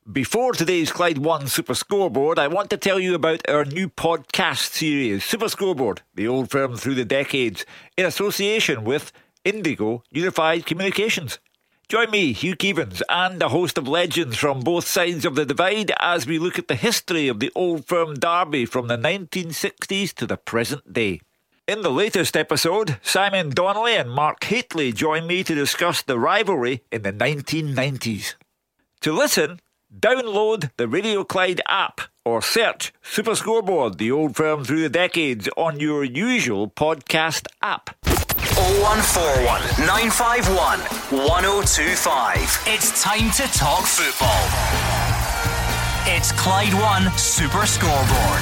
Before today's Clyde One Super Scoreboard, I want to tell you about our new podcast series, Super Scoreboard, the old firm through the decades, in association with Indigo Unified Communications. Join me, Hugh Keevans, and a host of legends from both sides of the divide as we look at the history of the old firm derby from the 1960s to the present day. In the latest episode, Simon Donnelly and Mark Haitley join me to discuss the rivalry in the 1990s. To listen, download the Radio Clyde app or search Super Scoreboard, the old firm through the decades, on your usual podcast app. 0141 951 1025. It's time to talk football. It's Clyde One Super Scoreboard.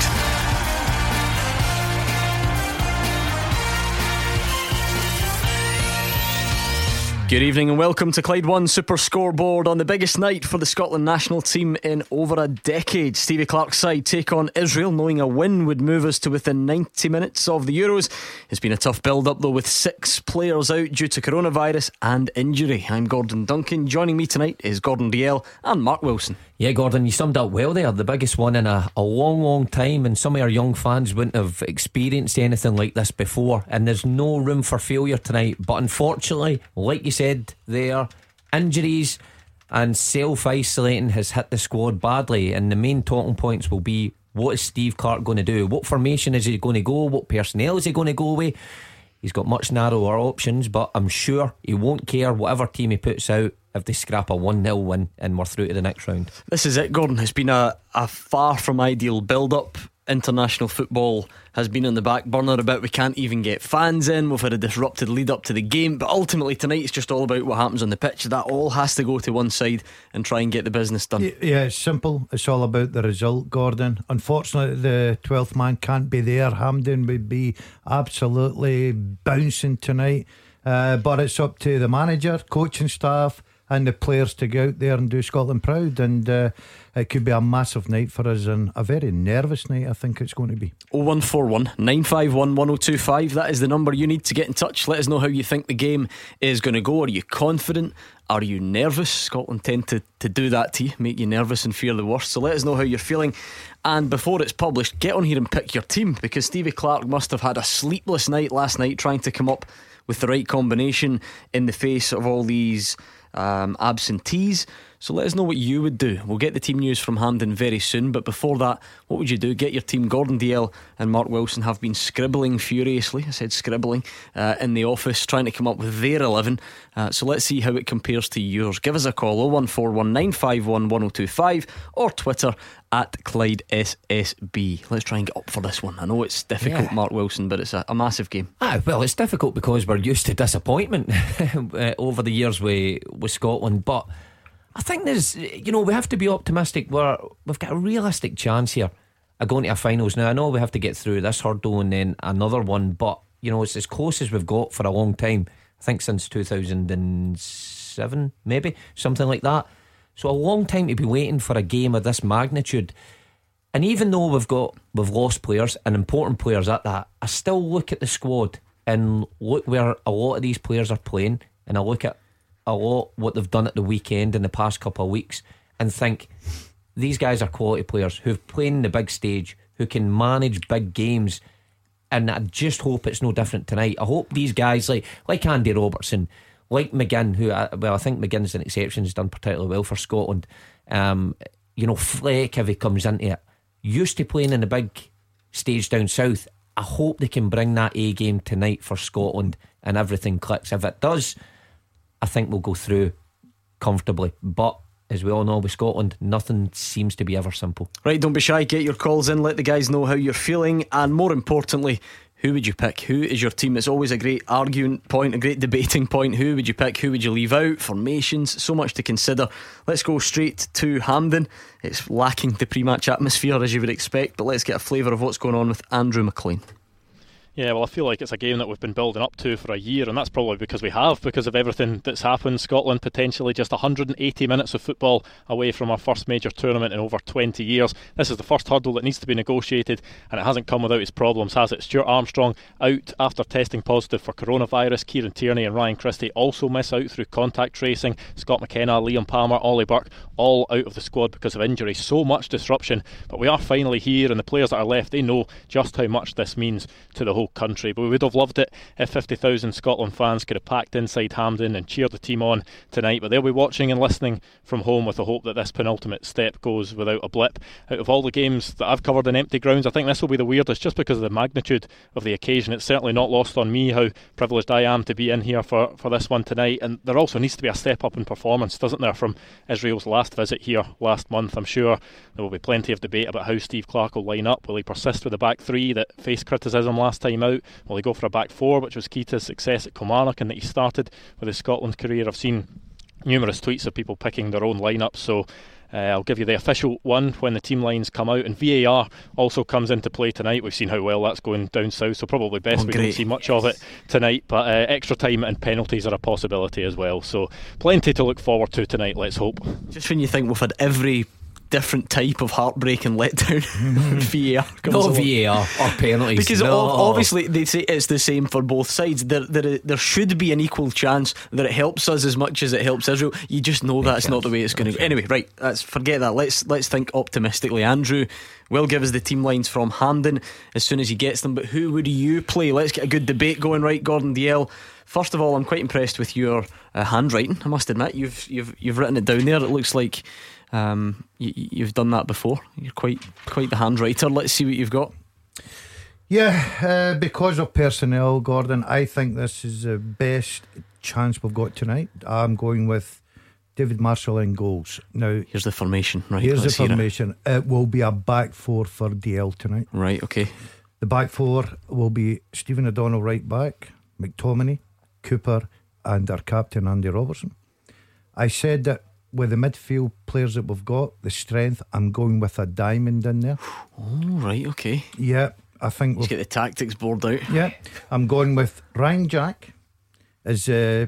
Good evening and welcome to Clyde One Super Scoreboard on the biggest night for the Scotland national team in over a decade. Stevie Clarke's side take on Israel, knowing a win would move us to within 90 minutes of the Euros. It's been a tough build-up though, with 6 players out due to coronavirus and injury. I'm Gordon Duncan. Joining me tonight is Gordon Dalziel and Mark Wilson. Yeah, Gordon, you summed up well there. The biggest one in a long time, and some of our young fans wouldn't have experienced anything like this before, and there's no room for failure tonight. But unfortunately, like you said there, injuries and self-isolating has hit the squad badly, and the main talking points will be, what is Steve Clarke going to do? What formation is he going to go? What personnel is he going to go with? He's got much narrower options, but I'm sure he won't care whatever team he puts out if they scrap a 1-0 win and we're through to the next round. This is it, Gordon. It's been a far from ideal build-up. International football has been on the back burner a bit. We can't even get fans in. We've had a disrupted lead up to the game, but ultimately tonight it's just all about what happens on the pitch. That all has to go to one side and try and get the business done. Yeah, it's simple. It's all about the result, Gordon. Unfortunately, the 12th man can't be there. Hampden would be absolutely bouncing tonight, but it's up to the manager, coaching staff and the players to go out there and do Scotland proud. And it could be a massive night for us, and a very nervous night I think it's going to be. 0141 951 1025. That is the number you need to get in touch. Let us know how you think the game is going to go. Are you confident? Are you nervous? Scotland tend to do that to you, make you nervous and fear the worst. So let us know how you're feeling, and before it's published, get on here and pick your team, because Stevie Clarke must have had a sleepless night last night trying to come up with the right combination in the face of all these absentees. So let us know what you would do. We'll get the team news from Hampden very soon, but before that, what would you do? Get your team. Gordon Dalziel and Mark Wilson have been scribbling furiously, I said scribbling, in the office, trying to come up with their 11. So let's see how it compares to yours. Give us a call, 0141 951 1025, or Twitter at Clyde SSB. Let's try and get up for this one. I know it's difficult, Mark Wilson, but it's a massive game. Well, it's difficult because we're used to disappointment over the years with Scotland, but I think there's, we have to be optimistic. We've got a realistic chance here of going to a finals. Now I know we have to get through this hurdle and then another one, but it's as close as we've got for a long time. I think since 2007, maybe something like that. So a long time to be waiting for a game of this magnitude. And even though we've lost players, and important players at that, I still look at the squad and look where a lot of these players are playing, and I look at a lot what they've done at the weekend in the past couple of weeks, and think these guys are quality players who've played in the big stage, who can manage big games. And I just hope it's no different tonight. I hope these guys like Andy Robertson, like McGinn, who I think McGinn's an exception, has done particularly well for Scotland. Fleck, if he comes into it, used to playing in the big stage down south. I hope they can bring that A game tonight for Scotland and everything clicks. If it does, I think we'll go through comfortably. But as we all know with Scotland, nothing seems to be ever simple. Right, don't be shy, get your calls in, let the guys know how you're feeling, and more importantly, who would you pick? Who is your team? It's always a great arguing point, a great debating point. Who would you pick? Who would you leave out? Formations, so much to consider. Let's go straight to Hampden. It's lacking the pre-match atmosphere as you would expect, but let's get a flavour of what's going on with Andrew McLean. Yeah, well, I feel like it's a game that we've been building up to for a year, and that's probably because of everything that's happened. Scotland potentially just 180 minutes of football away from our first major tournament in over 20 years. This is the first hurdle that needs to be negotiated, and it hasn't come without its problems, has it? Stuart Armstrong out after testing positive for coronavirus. Kieran Tierney and Ryan Christie also miss out through contact tracing. Scott McKenna, Liam Palmer, Ollie Burke all out of the squad because of injury. So much disruption, but we are finally here, and the players that are left, they know just how much this means to the whole country. But we would have loved it if 50,000 Scotland fans could have packed inside Hampden and cheered the team on tonight, but they'll be watching and listening from home with the hope that this penultimate step goes without a blip. Out of all the games that I've covered in empty grounds, I think this will be the weirdest, just because of the magnitude of the occasion. It's certainly not lost on me how privileged I am to be in here for this one tonight, and there also needs to be a step up in performance, doesn't there, from Israel's last visit here last month. I'm sure there will be plenty of debate about how Steve Clarke will line up. Will he persist with the back three that faced criticism last time out? Will he go for a back four, which was key to his success at Kilmarnock and that he started with his Scotland career? I've seen numerous tweets of people picking their own lineup, so I'll give you the official one when the team lines come out. And VAR also comes into play tonight. We've seen how well that's going down south, so probably best we don't see much of it tonight, but extra time and penalties are a possibility as well, so plenty to look forward to tonight, let's hope. Just when you think we've had every different type of heartbreak and letdown, VAR comes No along. VAR or penalties, because no. obviously they say it's the same for both sides. There should be an equal chance that it helps us as much as it helps Israel. You just know that's not the way it's going to go. Anyway, right, forget that. Let's think optimistically. Andrew will give us the team lines from Hampden as soon as he gets them, but who would you play? Let's get a good debate going. Right, Gordon Dalziel, first of all, I'm quite impressed with your handwriting. I must admit, you've written it down there. It looks like you've done that before. You're quite the handwriter. Let's see what you've got. Yeah, because of personnel, Gordon, I think this is the best chance we've got tonight. I'm going with David Marshall in goals. Now, here's the formation. Right, here's the let's hear formation. It will be a back four for DL tonight. Right, okay. The back four will be Stephen O'Donnell right back, McTominay, Cooper, and our captain Andy Robertson. I said that with the midfield players that we've got, the strength, I'm going with a diamond in there. Oh, right, okay. Yeah, I think let's get the tactics board out. Yeah, I'm going with Ryan Jack as the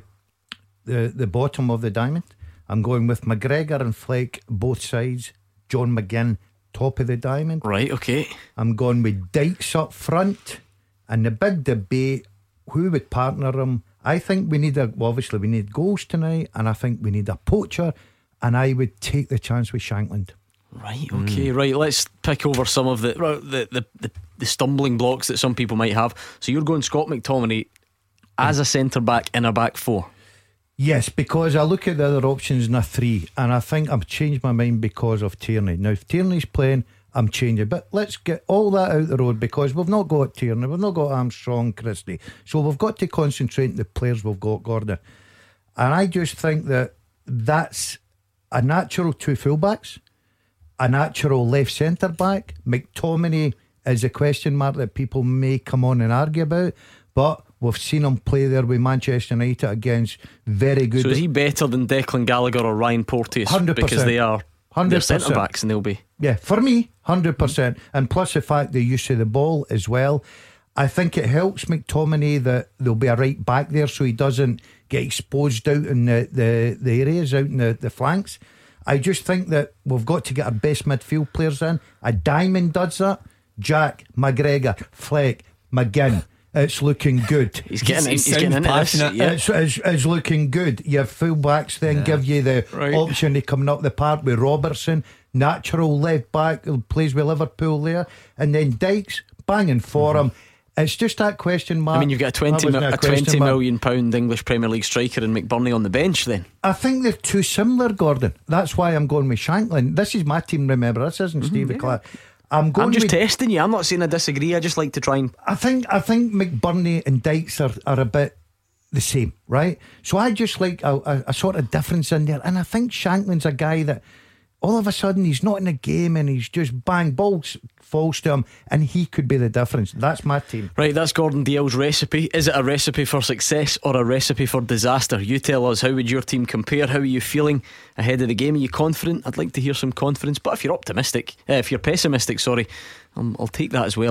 bottom of the diamond. I'm going with McGregor and Fleck both sides, John McGinn top of the diamond. Right, okay. I'm going with Dykes up front, and the big debate, who would partner him? I think we need obviously we need goals tonight, and I think we need a poacher, and I would take the chance with Shankland. Right, okay, right. Let's pick over some of the stumbling blocks that some people might have. So you're going Scott McTominay as a centre back in a back four. Yes, because I look at the other options in a three, and I think I've changed my mind because of Tierney. Now, if Tierney's playing, I'm changing. But let's get all that out the road, because we've not got Tierney, we've not got Armstrong, Christie. So we've got to concentrate on the players we've got, Gordon. And I just think that that's a natural two fullbacks, a natural left centre back. McTominay is a question mark that people may come on and argue about, but we've seen him play there with Manchester United against very good. So is he better than Declan Gallagher or Ryan Porteous? 100%. Because they are 100%. centre backs, and they'll be. Yeah, for me, 100%. And plus the fact the use of the ball as well. I think it helps McTominay that there'll be a right back there, so he doesn't get exposed out in the areas, out in the flanks. I just think that we've got to get our best midfield players in. A diamond does that. Jack, McGregor, Fleck, McGinn. It's looking good. He's getting into this. Yeah. It's looking good. Your full backs then give you the option of coming up the park with Robertson, natural left back who plays with Liverpool there, and then Dykes banging for him. It's just that question mark. I mean, you've got a £20 million English Premier League striker in McBurney on the bench then. I think they're too similar, Gordon. That's why I'm going with Shankland. This is my team, remember. This isn't Stevie Clarke. I'm just testing you. I'm not saying I disagree. I just like to try and. I think McBurney and Dykes are a bit the same, right? So I just like a sort of difference in there. And I think Shankland's a guy that all of a sudden he's not in the game and he's just bang, balls falls to him, and he could be the difference. That's my team. Right, that's Gordon Dalziel's recipe. Is it a recipe for success or a recipe for disaster? You tell us. How would your team compare? How are you feeling ahead of the game? Are you confident? I'd like to hear some confidence. But if you're pessimistic, sorry, I'll take that as well.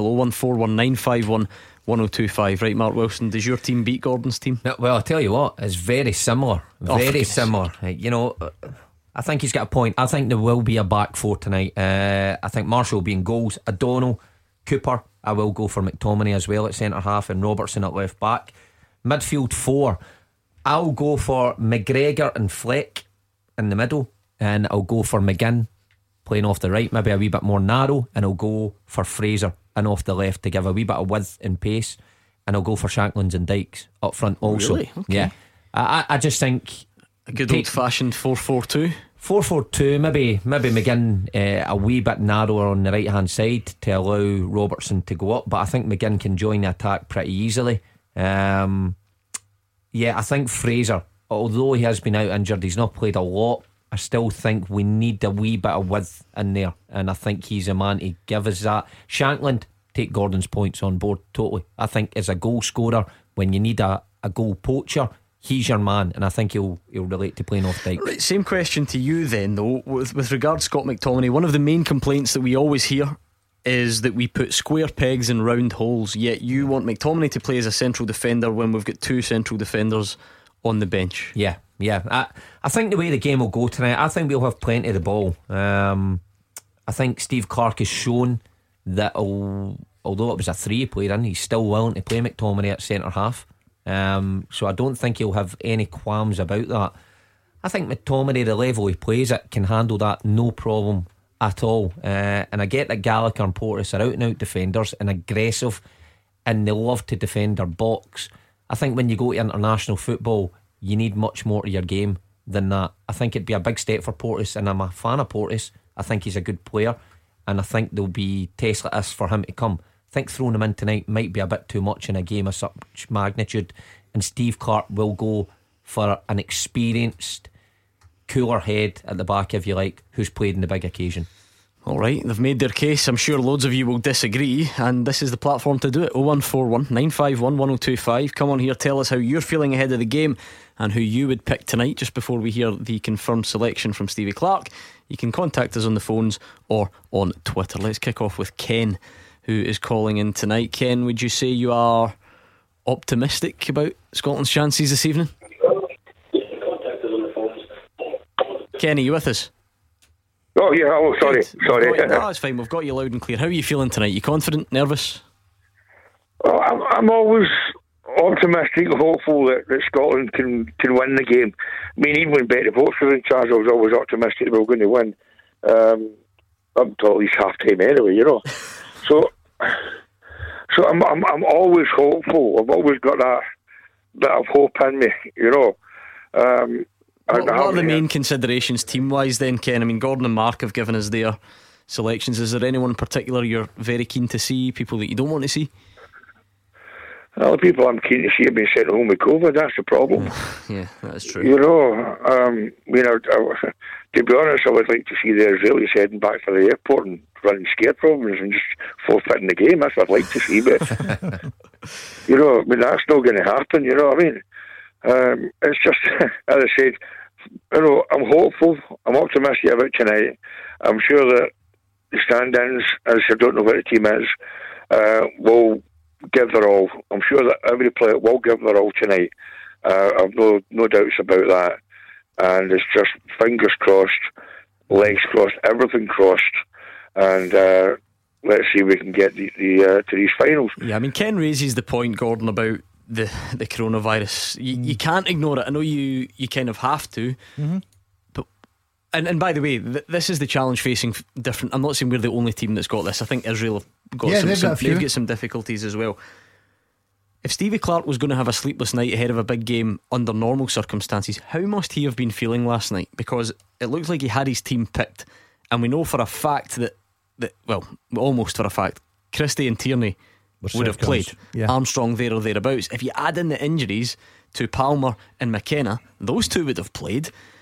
01419511025. Right, Mark Wilson, does your team beat Gordon's team? No, well, I'll tell you what, it's very similar. Very similar. You know, I think he's got a point. I think there will be a back four tonight. I think Marshall will be in goals. O'Donnell, Cooper. I will go for McTominay as well at centre half, and Robertson at left back. Midfield four, I'll go for McGregor and Fleck in the middle, and I'll go for McGinn playing off the right, maybe a wee bit more narrow, and I'll go for Fraser in off the left to give a wee bit of width and pace, and I'll go for Shanklands and Dykes up front also. Really? Okay. Yeah, I just think a good old fashioned 4-4-2. 4-4-2, maybe McGinn a wee bit narrower on the right hand side to allow Robertson to go up, but I think McGinn can join the attack pretty easily. I think Fraser, although he has been out injured, he's not played a lot. I still think we need a wee bit of width in there, and I think he's a man to give us that. Shankland, take Gordon's points on board totally. I think as a goal scorer, when you need a goal poacher, he's your man, and I think he'll relate to playing off Dykes. Right, same question to you then, though. With regard to Scott McTominay, one of the main complaints that we always hear is that we put square pegs in round holes, yet you want McTominay to play as a central defender when we've got two central defenders on the bench. Yeah. I think the way the game will go tonight, I think we'll have plenty of the ball. I think Steve Clarke has shown that although it was a 3 he played in, he's still willing to play McTominay at centre half. So I don't think he'll have any qualms about that. I think McTominay, the level he plays at, can handle that no problem at all. And I get that Gallagher and Porteous are out and out defenders and aggressive, and they love to defend their box. I think when you go to international football, you need much more to your game than that. I think it'd be a big step for Porteous, and I'm a fan of Porteous. I think he's a good player, and I think there'll be tests like this for him to come. I think throwing him in tonight might be a bit too much in a game of such magnitude, and Steve Clarke will go for an experienced, cooler head at the back, if you like, who's played in the big occasion. Alright, they've made their case. I'm sure loads of you will disagree, and this is the platform to do it. 0141 951 1025. Come on here, tell us how you're feeling ahead of the game and who you would pick tonight. Just before we hear the confirmed selection from Stevie Clarke, you can contact us on the phones or on Twitter. Let's kick off with Ken, who is calling in tonight. Ken, would you say you are optimistic about Scotland's chances this evening? Ken, are you with us? Oh yeah, sorry. No, it's fine, we've got you loud and clear. How are you feeling tonight? You confident, nervous? Well, I'm always optimistic, hopeful that Scotland can win the game. I mean, even when Betty Votes was in charge, I was always optimistic they were going to win, up until at least half time anyway, you know. So I'm always hopeful. I've always got that bit of hope in me, you know. What are the main considerations team-wise then, Ken? I mean, Gordon and Mark have given us their selections. Is there anyone in particular you're very keen to see? People that you don't want to see? Well, the people I'm keen to see have been sent home with COVID. That's the problem. Yeah, that is true. You know, to be honest, I would like to see the Israelis heading back to the airport and running scare problems and just forfeiting the game. That's what I'd like to see. But you know, I mean, that's not going to happen. You know what I mean? It's just, as I said, you know, I'm hopeful, I'm optimistic about tonight. I'm sure that the stand-ins, as I don't know what the team is, will give their all. I'm sure that every player will give their all tonight. I've no doubts about that. And it's just fingers crossed, legs crossed, everything crossed, and let's see if we can get to these finals. Yeah, I mean, Ken raises the point, Gordon, about the coronavirus. You can't ignore it. I know you kind of have to. But and by the way, this is the challenge facing different. I'm not saying we're the only team that's got this. I think Israel have got they've got some difficulties as well. If Stevie Clarke was going to have a sleepless night ahead of a big game under normal circumstances, how must he have been feeling last night? Because it looked like he had his team picked, and we know for a fact that well, almost for a fact, Christie and Tierney would have played. Armstrong there or thereabouts. If you add in the injuries to Palmer and McKenna, those two would have played.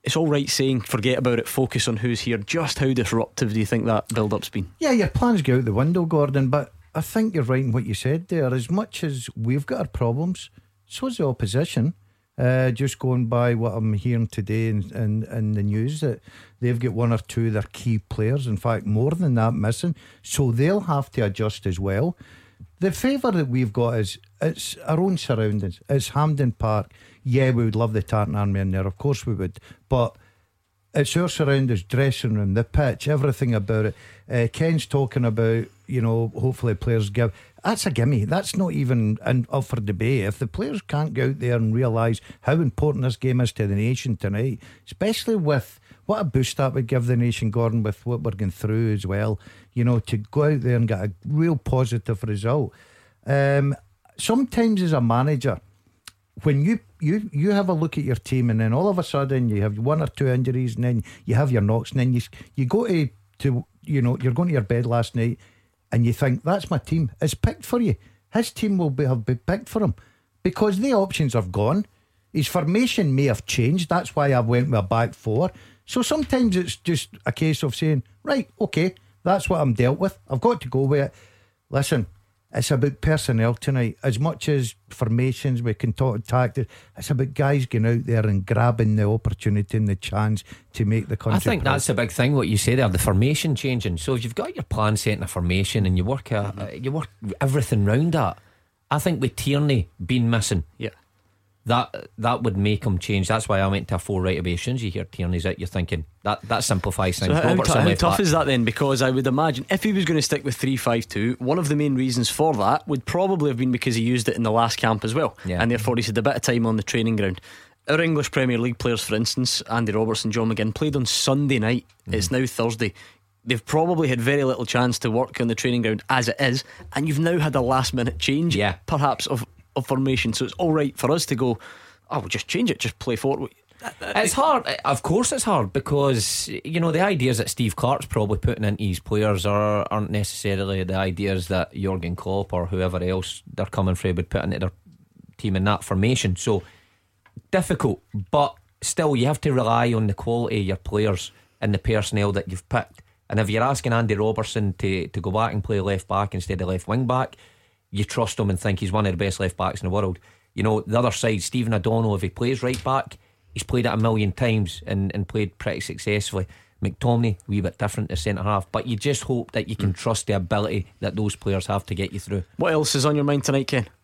it's all right saying forget about it, focus on who's here. Just how disruptive do you think that build-up's been? Yeah, your plans go out the window, Gordon, but I think you're right in what you said there. As much as we've got our problems, so's the opposition. Just going by what I'm hearing today in the news, that they've got one or two of their key players, in fact more than that, missing, so they'll have to adjust as well. The favour that we've got is it's our own surroundings. It's Hampden Park. Yeah, we would love the Tartan Army in there, of course we would, but it's our surroundings, dressing room, the pitch, everything about it. Ken's talking about, hopefully players give. That's a gimme. That's not even up for debate. If the players can't go out there and realise how important this game is to the nation tonight, especially with what a boost that would give the nation, Gordon, with what we're going through as well, to go out there and get a real positive result. Sometimes as a manager, when you have a look at your team and then all of a sudden you have one or two injuries and then you have your knocks and then you go to you're going to your bed last night and you think, that's my team, it's picked for you. His team will have been picked for him because the options are gone. His formation may have changed. That's why I went with a back four. So sometimes it's just a case of saying, right, okay, that's what I'm dealt with, I've got to go with it. Listen, it's about personnel tonight. As much as formations, we can talk tactics, it's about guys getting out there and grabbing the opportunity and the chance to make the country. I think that's the big thing, what you say there, the formation changing. So if you've got your plan set in a formation and you work everything round that, I think with Tierney being missing, that would make him change. That's why I went to a 4 right away. As soon as you hear Tierney's out, you're thinking that simplifies things. So how tough is that then? Because I would imagine if he was going to stick with 3-5-2, one of the main reasons for that would probably have been because he used it in the last camp as well, and therefore he's had a bit of time on the training ground. Our English Premier League players, for instance, Andy Robertson, John McGinn, played on Sunday night. It's now Thursday. They've probably had very little chance to work on the training ground as it is, and you've now had a last minute change perhaps of formation. So it's alright for us to go, we'll just change it, just play forward. It's hard, of course it's hard, because the ideas that Steve Clarke's probably putting into his players aren't necessarily the ideas that Jurgen Klopp or whoever else they're coming from would put into their team in that formation. So difficult, but still you have to rely on the quality of your players and the personnel that you've picked. And if you're asking Andy Robertson to go back and play left back instead of left wing back, you trust him and think he's one of the best left backs in the world. The other side, Stephen O'Donnell, if he plays right back, he's played it a million times and played pretty successfully. McTominay, a wee bit different to centre half, but you just hope that you can trust the ability that those players have to get you through. What else is on your mind tonight, Ken?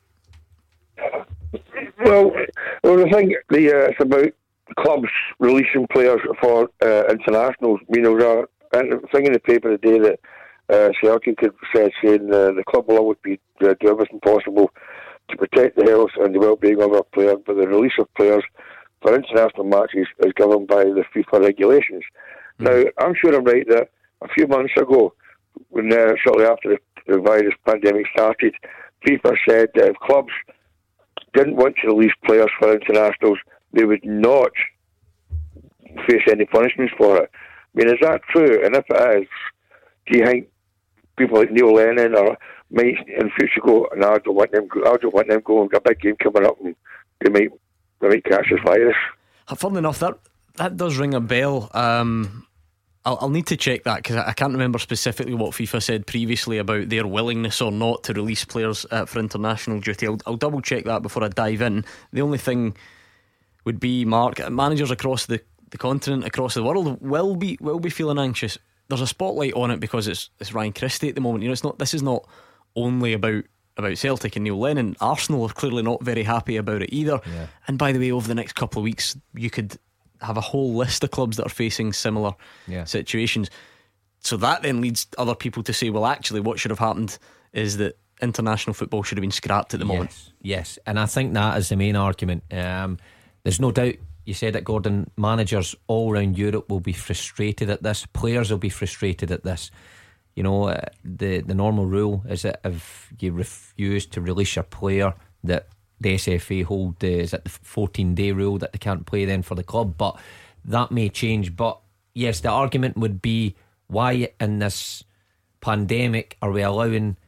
Well, the thing it's about clubs releasing players for internationals. There's a thing in the paper today that Celtic had said, saying the club will always be do everything possible to protect the health and the well-being of our players, but the release of players for international matches is governed by the FIFA regulations. Now, I'm sure I'm right that a few months ago, when shortly after the virus pandemic started, FIFA said that if clubs didn't want to release players for internationals, they would not face any punishments for it. Is that true? And if it is, do you think people like Neil Lennon or might in future go, no, I don't want them going, a big game coming up and they might catch this virus? Funnily enough, that does ring a bell. I'll need to check that, because I can't remember specifically what FIFA said previously about their willingness or not to release players for international duty. I'll double check that before I dive in. The only thing would be, Mark, managers across the continent, across the world will be feeling anxious. There's a spotlight on it because it's Ryan Christie at the moment. This is not only about Celtic and Neil Lennon. Arsenal are clearly not very happy about it either. And by the way, over the next couple of weeks you could have a whole list of clubs that are facing similar situations. So that then leads other people to say, well, actually what should have happened is that international football should have been scrapped at the moment. Yes, and I think that is the main argument. There's no doubt, you said it, Gordon, managers all around Europe will be frustrated at this, players will be frustrated at this. The normal rule is that if you refuse to release your player, that the SFA hold is at the 14-day rule that they can't play then for the club. But that may change. But yes, the argument would be, why in this pandemic are we allowing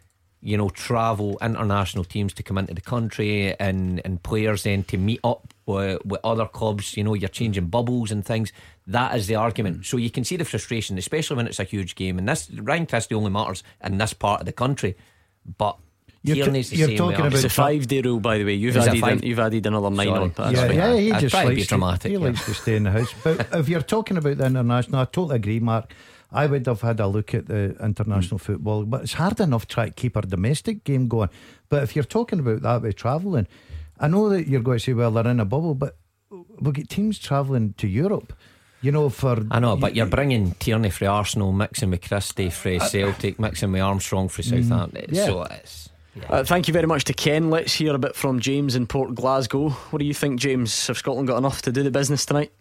travel international teams to come into the country, and players then to meet up with other clubs. You're changing bubbles and things. That is the argument. So you can see the frustration, especially when it's a huge game. And this, Ryan Christie only matters in this part of the country. But You're talking about it's a 5-day rule, by the way. You've added another 9 on. That's fine. He just likes to be dramatic. He likes to stay in the house. But if you're talking about the international, I totally agree, Mark. I would have had a look at the international football, but it's hard enough to try to keep our domestic game going. But if you're talking about that with travelling, I know that you're going to say, well, they're in a bubble, but we'll get teams travelling to Europe. I know, but you're bringing Tierney for Arsenal, mixing with Christie for Celtic, mixing with Armstrong for Southampton. So it's. Yeah. Thank you very much to Ken. Let's hear a bit from James in Port Glasgow. What do you think, James? Have Scotland got enough to do the business tonight?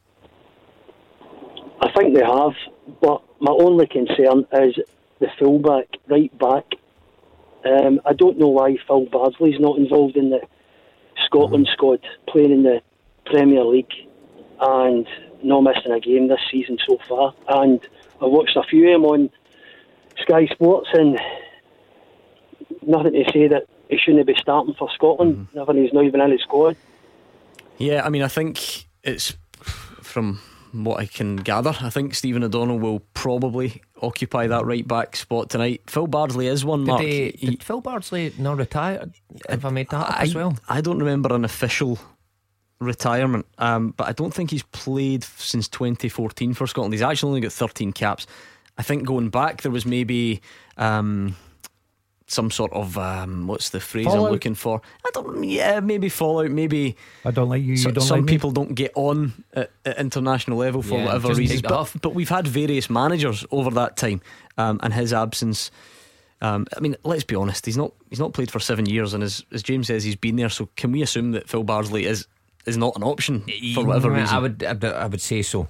I think they have, but my only concern is the fullback, right back. I don't know why Phil Bardsley's not involved in the Scotland squad, playing in the Premier League and not missing a game this season so far. And I watched a few of them on Sky Sports, and nothing to say that he shouldn't be starting for Scotland. Nothing, he's not even in his squad. Yeah, I mean, I think it's, from what I can gather, I think Stephen O'Donnell will probably occupy that right back spot tonight. Phil Bardsley is one, Mark. Did Phil Bardsley not retire? If I made that up as well? I don't remember an official retirement, but I don't think he's played since 2014 for Scotland. He's actually only got 13 caps. I think going back there was maybe some sort of what's the phrase fallout? I'm looking for? Maybe fallout. Maybe I don't like you. You don't some like me. people don't get on at international level for whatever just reasons. take it off. But we've had various managers over that time, and his absence. I mean, let's be honest. He's not played for 7 years, and as James says, he's been there. So can we assume that Phil Bardsley is not an option for whatever reason? I would say so.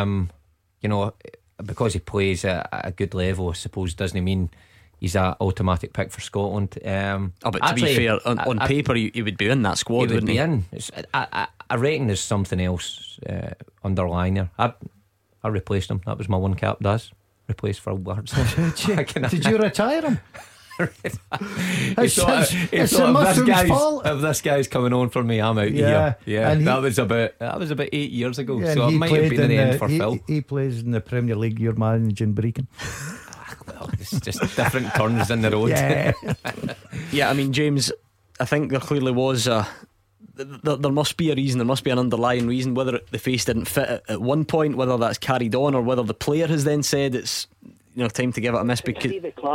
Because he plays at a good level, I suppose, doesn't mean he's an automatic pick for Scotland. But to be fair, on paper he would be in that squad, wouldn't he? In. I reckon there's something else underlying there. I replaced him. That was my one cap. Replaced for Bardsley. Did you retire him? If this guy's coming on for me, I'm out here. Yeah, and that was about 8 years ago. Yeah, so it might have been in the end for he, Phil. He plays in the Premier League. You're managing Brecon. Well, it's just different turns in the road. Yeah, I mean, James, I think there clearly was there must be a reason. There must be an underlying reason. Whether the face didn't fit at one point, whether that's carried on, or whether the player has then said it's time to give it a miss. Because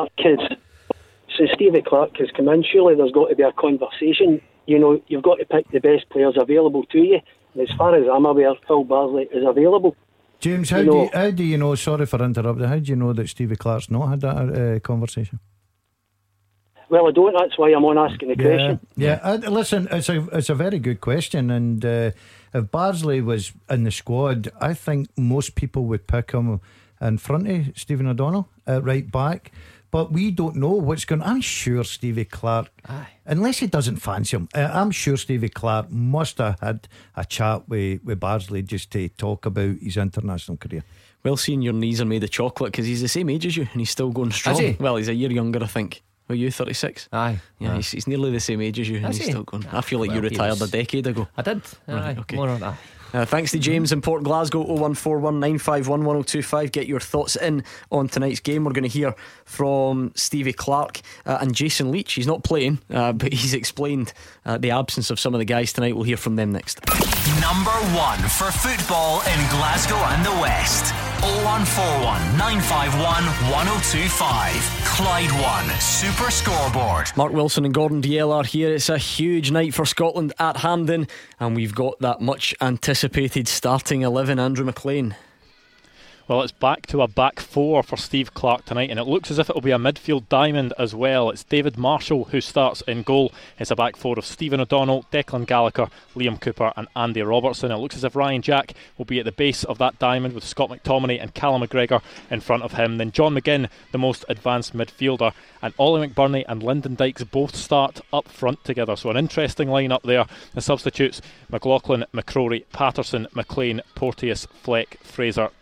Since Stevie Clarke has come in, surely there's got to be a conversation. You've got to pick the best players available to you. And as far as I'm aware, Phil Bardsley is available. James, how do you know? Sorry for interrupting. How do you know that Stevie Clarke's not had that conversation? Well, I don't. That's why I'm on asking the question. Yeah. Listen, it's a very good question. And if Bardsley was in the squad, I think most people would pick him in front of Stephen O'Donnell at right back. But we don't know what's going on. I'm sure Stevie Clarke, unless he doesn't fancy him, I'm sure Stevie Clarke must have had a chat with Bardsley just to talk about his international career. Well, seeing your knees are made of chocolate, because he's the same age as you and he's still going strong. Is he? Well, he's a year younger, I think. Are you 36? Aye. Yeah, he's nearly the same age as you, and he's still going. I feel like you retired a decade ago. I did. Right, okay. More on that. Thanks to James in Port Glasgow. 01419511025. Get your thoughts in on tonight's game. We're going to hear from Stevie Clarke and Jason Leach. He's not playing, but he's explained the absence of some of the guys tonight. We'll hear from them next. Number one for football in Glasgow and the West. 0141 951 1025. Clyde One Super Scoreboard. Mark Wilson and Gordon Dalziel are here. It's a huge night for Scotland at Hampden, and we've got that much anticipated starting 11. Andrew McLean. Well, it's back to a back four for Steve Clarke tonight, and it looks as if it'll be a midfield diamond as well. It's David Marshall who starts in goal. It's a back four of Stephen O'Donnell, Declan Gallagher, Liam Cooper and Andy Robertson. It looks as if Ryan Jack will be at the base of that diamond, with Scott McTominay and Callum McGregor in front of him. Then John McGinn, the most advanced midfielder, and Ollie McBurney and Lyndon Dykes both start up front together. So an interesting line-up there. The substitutes: McLaughlin, McCrory, Patterson, McLean, Porteous, Fleck, Fraser, Taylor and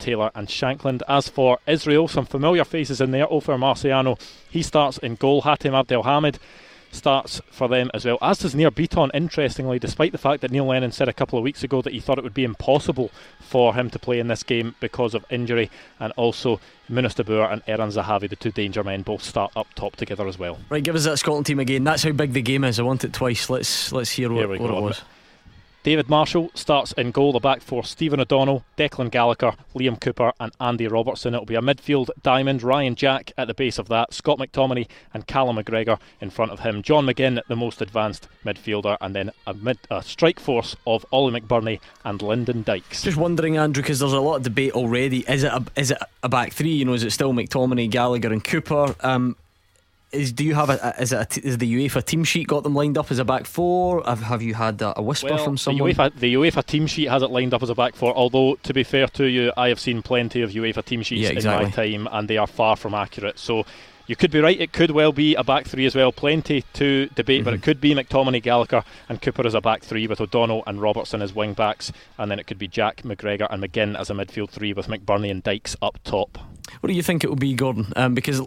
Shankland. As for Israel, some familiar faces in there. Ofer Marciano, he starts in goal. Hatem Abdelhamid starts for them as well, as does Nir Beaton, interestingly, despite the fact that Neil Lennon said a couple of weeks ago that he thought it would be impossible for him to play in this game because of injury. And also Munis de Boer and Eran Zahavi, the two danger men, both start up top together as well. Right, give us that Scotland team again. That's how big the game is. I want it twice. Let's hear what it was. David Marshall starts in goal. The back four: Stephen O'Donnell, Declan Gallagher, Liam Cooper and Andy Robertson. It'll be a midfield diamond. Ryan Jack at the base of that, Scott McTominay and Callum McGregor in front of him, John McGinn the most advanced midfielder, and then a strike force of Ollie McBurney and Lyndon Dykes. Just wondering, Andrew, because there's a lot of debate already. Is it a back three? You know, is it still McTominay, Gallagher and Cooper? Is the UEFA team sheet got them lined up as a back four? Have you had a whisper from someone? The UEFA team sheet has it lined up as a back four, although to be fair to you, I have seen plenty of UEFA team sheets in my time and they are far from accurate. So you could be right, it could well be a back three as well. Plenty to debate, but it could be McTominay, Gallagher and Cooper as a back three with O'Donnell and Robertson as wing backs, and then it could be Jack, McGregor and McGinn as a midfield three with McBurney and Dykes up top. What do you think it will be, Gordon? Because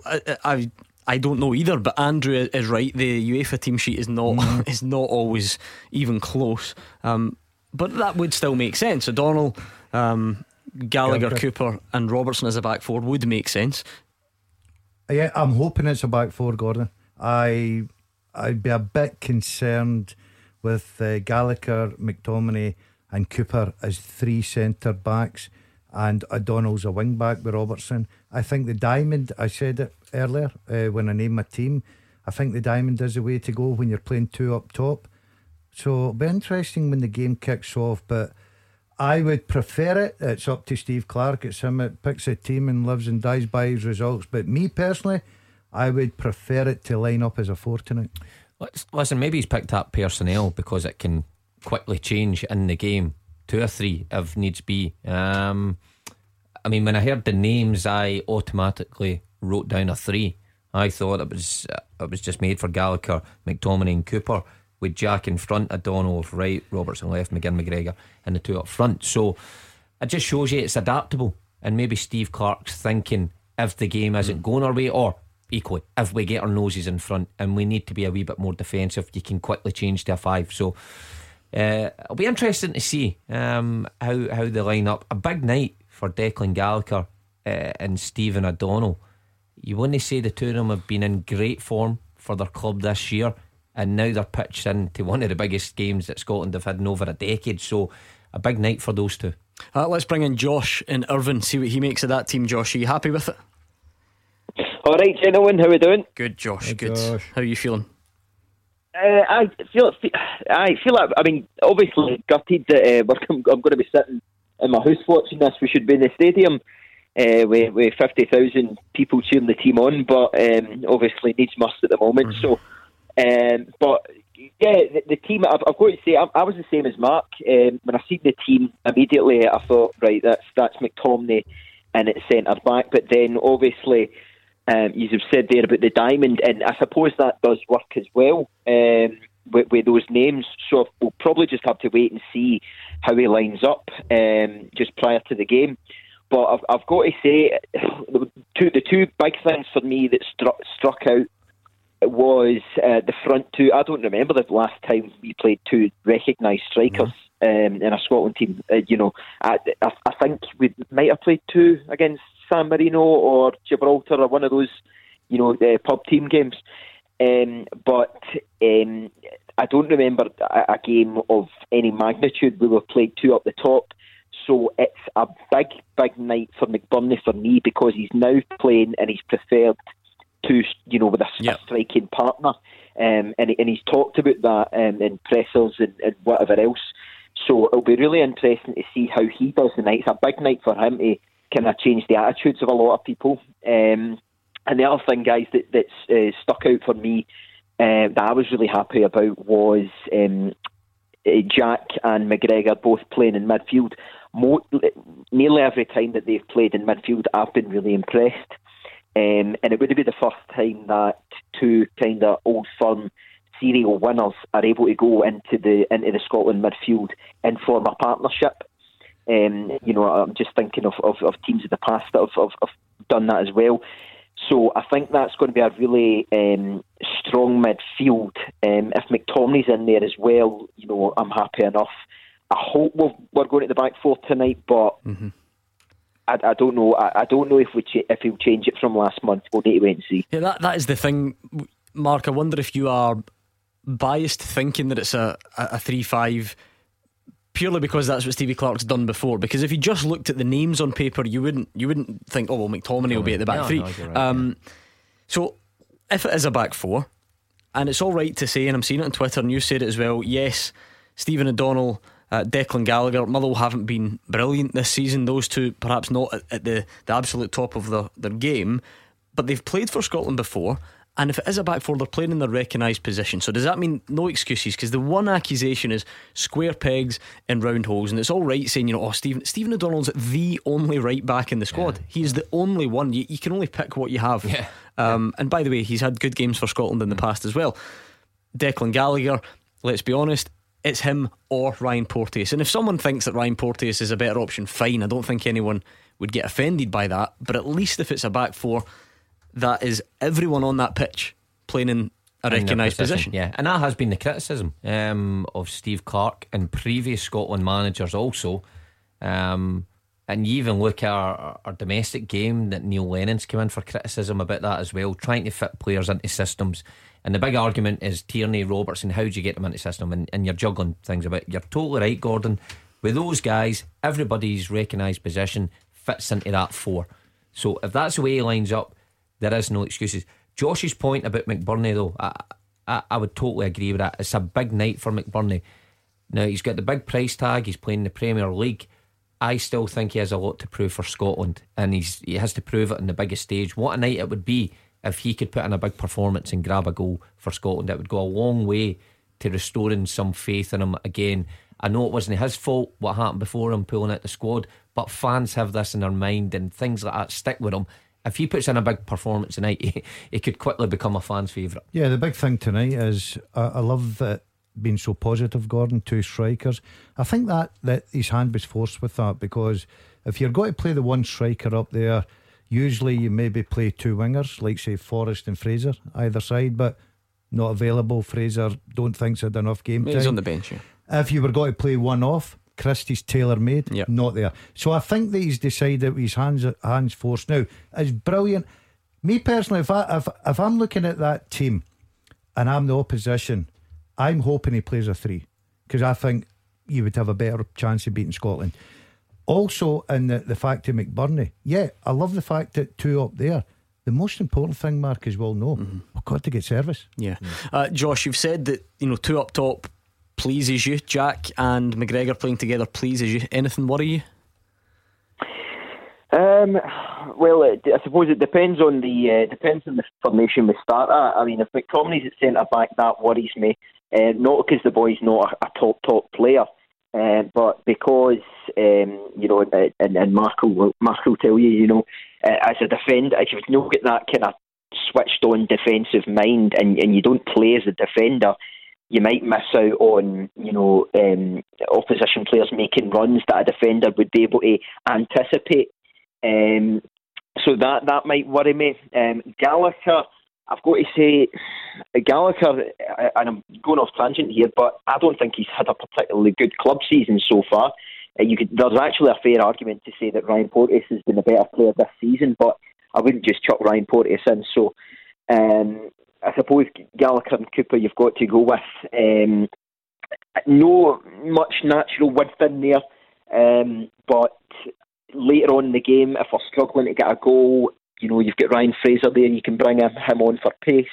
I don't know either, but Andrew is right. The UEFA team sheet is not is not always even close, but that would still make sense. O'Donnell, Gallagher, Cooper and Robertson as a back four would make sense. Yeah, I'm hoping it's a back four, Gordon. I'd be a bit concerned with Gallagher, McTominay and Cooper as three centre backs, and O'Donnell's a wing back with Robertson. I think the diamond, I said it earlier when I named my team, I think the diamond is the way to go when you're playing two up top. So it'll be interesting when the game kicks off, but I would prefer it. It's up to Steve Clarke. It's him that picks a team and lives and dies by his results. But me personally, I would prefer it to line up as a four tonight. Listen, maybe he's picked up personnel because it can quickly change in the game to a three if needs be. I mean, when I heard the names, I automatically wrote down a three. I thought it was just made for Gallagher, McTominay and Cooper, with Jack in front, O'Donnell right, Robertson left, McGinn, McGregor and the two up front. So it just shows you it's adaptable, and maybe Steve Clarke's thinking if the game isn't going our way, or equally if we get our noses in front and we need to be a wee bit more defensive, you can quickly change to a five. So it'll be interesting to see how they line up. A big night for Declan Gallagher and Stephen O'Donnell. You wouldn't say the two of them have been in great form for their club this year, and now they're pitched into one of the biggest games that Scotland have had in over a decade. So a big night for those two. Let's bring in Josh in Irvine, see what he makes of that team. Josh, are you happy with it? Alright, gentlemen, how are we doing? Good, Josh, hey, good. Josh. How are you feeling? I feel like, I mean, obviously gutted that I'm going to be sitting in my house watching this. We should be in the stadium with 50,000 people cheering the team on, but obviously needs must at the moment. So, but yeah, the team, I've got to say, I was the same as Mark. When I seen the team immediately, I thought, right, that's McTominay and it's centre back. But then obviously, you have said there about the diamond, and I suppose that does work as well with those names. So we'll probably just have to wait and see how he lines up just prior to the game. But I've got to say, the two big things for me that struck out was the front two. I don't remember the last time we played two recognised strikers in a Scotland team. I think we might have played two against San Marino or Gibraltar or one of those, pub team games. But I don't remember a game of any magnitude where we've played two up the top. So it's a big, big night for McBurney for me, because he's now playing and he's preferred to, with a striking partner. And he's talked about that in pressers and whatever else. So it'll be really interesting to see how he does the night. It's a big night for him to kind of change the attitudes of a lot of people. And the other thing, guys, that's stuck out for me that I was really happy about was Jack and McGregor both playing in midfield. Nearly every time that they've played in midfield, I've been really impressed. And it would be the first time that two kind of old firm serial winners are able to go into the Scotland midfield and form a partnership. I'm just thinking of teams of the past that have done that as well. So I think that's going to be a really strong midfield. If McTominay's in there as well, I'm happy enough. I hope we're going to the back four tonight, but I don't know. I don't know if he'll change it from last month. We'll need to wait and see. Yeah, that is the thing, Mark. I wonder if you are biased thinking that it's a 3-5 purely because that's what Stevie Clarke's done before. Because if you just looked at the names on paper, you wouldn't think, oh well, McTominay will be at the back three. Right, so if it is a back four, and it's all right to say, and I'm seeing it on Twitter and you said it as well, yes, Stephen O'Donnell, Declan Gallagher, Motherwell haven't been brilliant this season. Those two perhaps not at the absolute top of their game, but they've played for Scotland before. And if it is a back four, they're playing in their recognised position. So does that mean no excuses? Because the one accusation is square pegs in round holes. And it's all right saying, Stephen O'Donnell's the only right back in the squad. He's the only one. You can only pick what you have. And by the way, he's had good games for Scotland in the past as well. Declan Gallagher, let's be honest, it's him or Ryan Porteous. And if someone thinks that Ryan Porteous is a better option, fine. I don't think anyone would get offended by that. But at least if it's a back four, that is everyone on that pitch playing in a recognised position. Yeah, and that has been the criticism of Steve Clarke and previous Scotland managers also. And you even look at our domestic game that Neil Lennon's come in for criticism about that as well, trying to fit players into systems. And the big argument is Tierney, Robertson, how do you get them into system? And you're juggling things about. You're totally right, Gordon. With those guys, everybody's recognised position fits into that four. So if that's the way he lines up, there is no excuses. Josh's point about McBurney, though, I would totally agree with that. It's a big night for McBurney. Now, he's got the big price tag, he's playing the Premier League. I still think he has a lot to prove for Scotland, and he has to prove it on the biggest stage. What a night it would be if he could put in a big performance and grab a goal for Scotland. It would go a long way to restoring some faith in him again. I know it wasn't his fault what happened before him pulling out the squad, but fans have this in their mind and things like that stick with him. If he puts in a big performance tonight, he could quickly become a fan's favourite. Yeah, the big thing tonight is I love that being so positive, Gordon, two strikers. I think that his hand was forced with that, because if you're going to play the one striker up there, usually you maybe play two wingers, like say Forrest and Fraser either side, but not available. Fraser don't think's had enough game time. He's on the bench, yeah. If you were going to play one off, Christie's tailor-made, not there. So I think that he's decided his hands forced. Now, it's brilliant. Me personally, if I'm looking at that team and I'm the opposition, I'm hoping he plays a 3, because I think you would have a better chance of beating Scotland. Also, in the fact of McBurney, I love the fact that two up there. The most important thing, Mark, as well know, we've got to get service. Josh, you've said that two up top pleases you. Jack and McGregor playing together pleases you. Anything worry you? Well, I suppose it depends on the formation we start at. I mean, if McTominay's at centre back, that worries me. Not because the boy's not a top player, but because and Mark will tell you, as a defender, if you've not got that kind of switched on defensive mind, and you don't play as a defender, you might miss out on opposition players making runs that a defender would be able to anticipate. So that might worry me. Gallagher, I've got to say, Gallagher, and I'm going off tangent here, but I don't think he's had a particularly good club season so far. There's actually a fair argument to say that Ryan Porteous has been a better player this season, but I wouldn't just chuck Ryan Porteous in. So I suppose Gallagher and Cooper you've got to go with. No much natural width in there, but later on in the game, if we're struggling to get a goal, you've got Ryan Fraser there, you can bring him on for pace.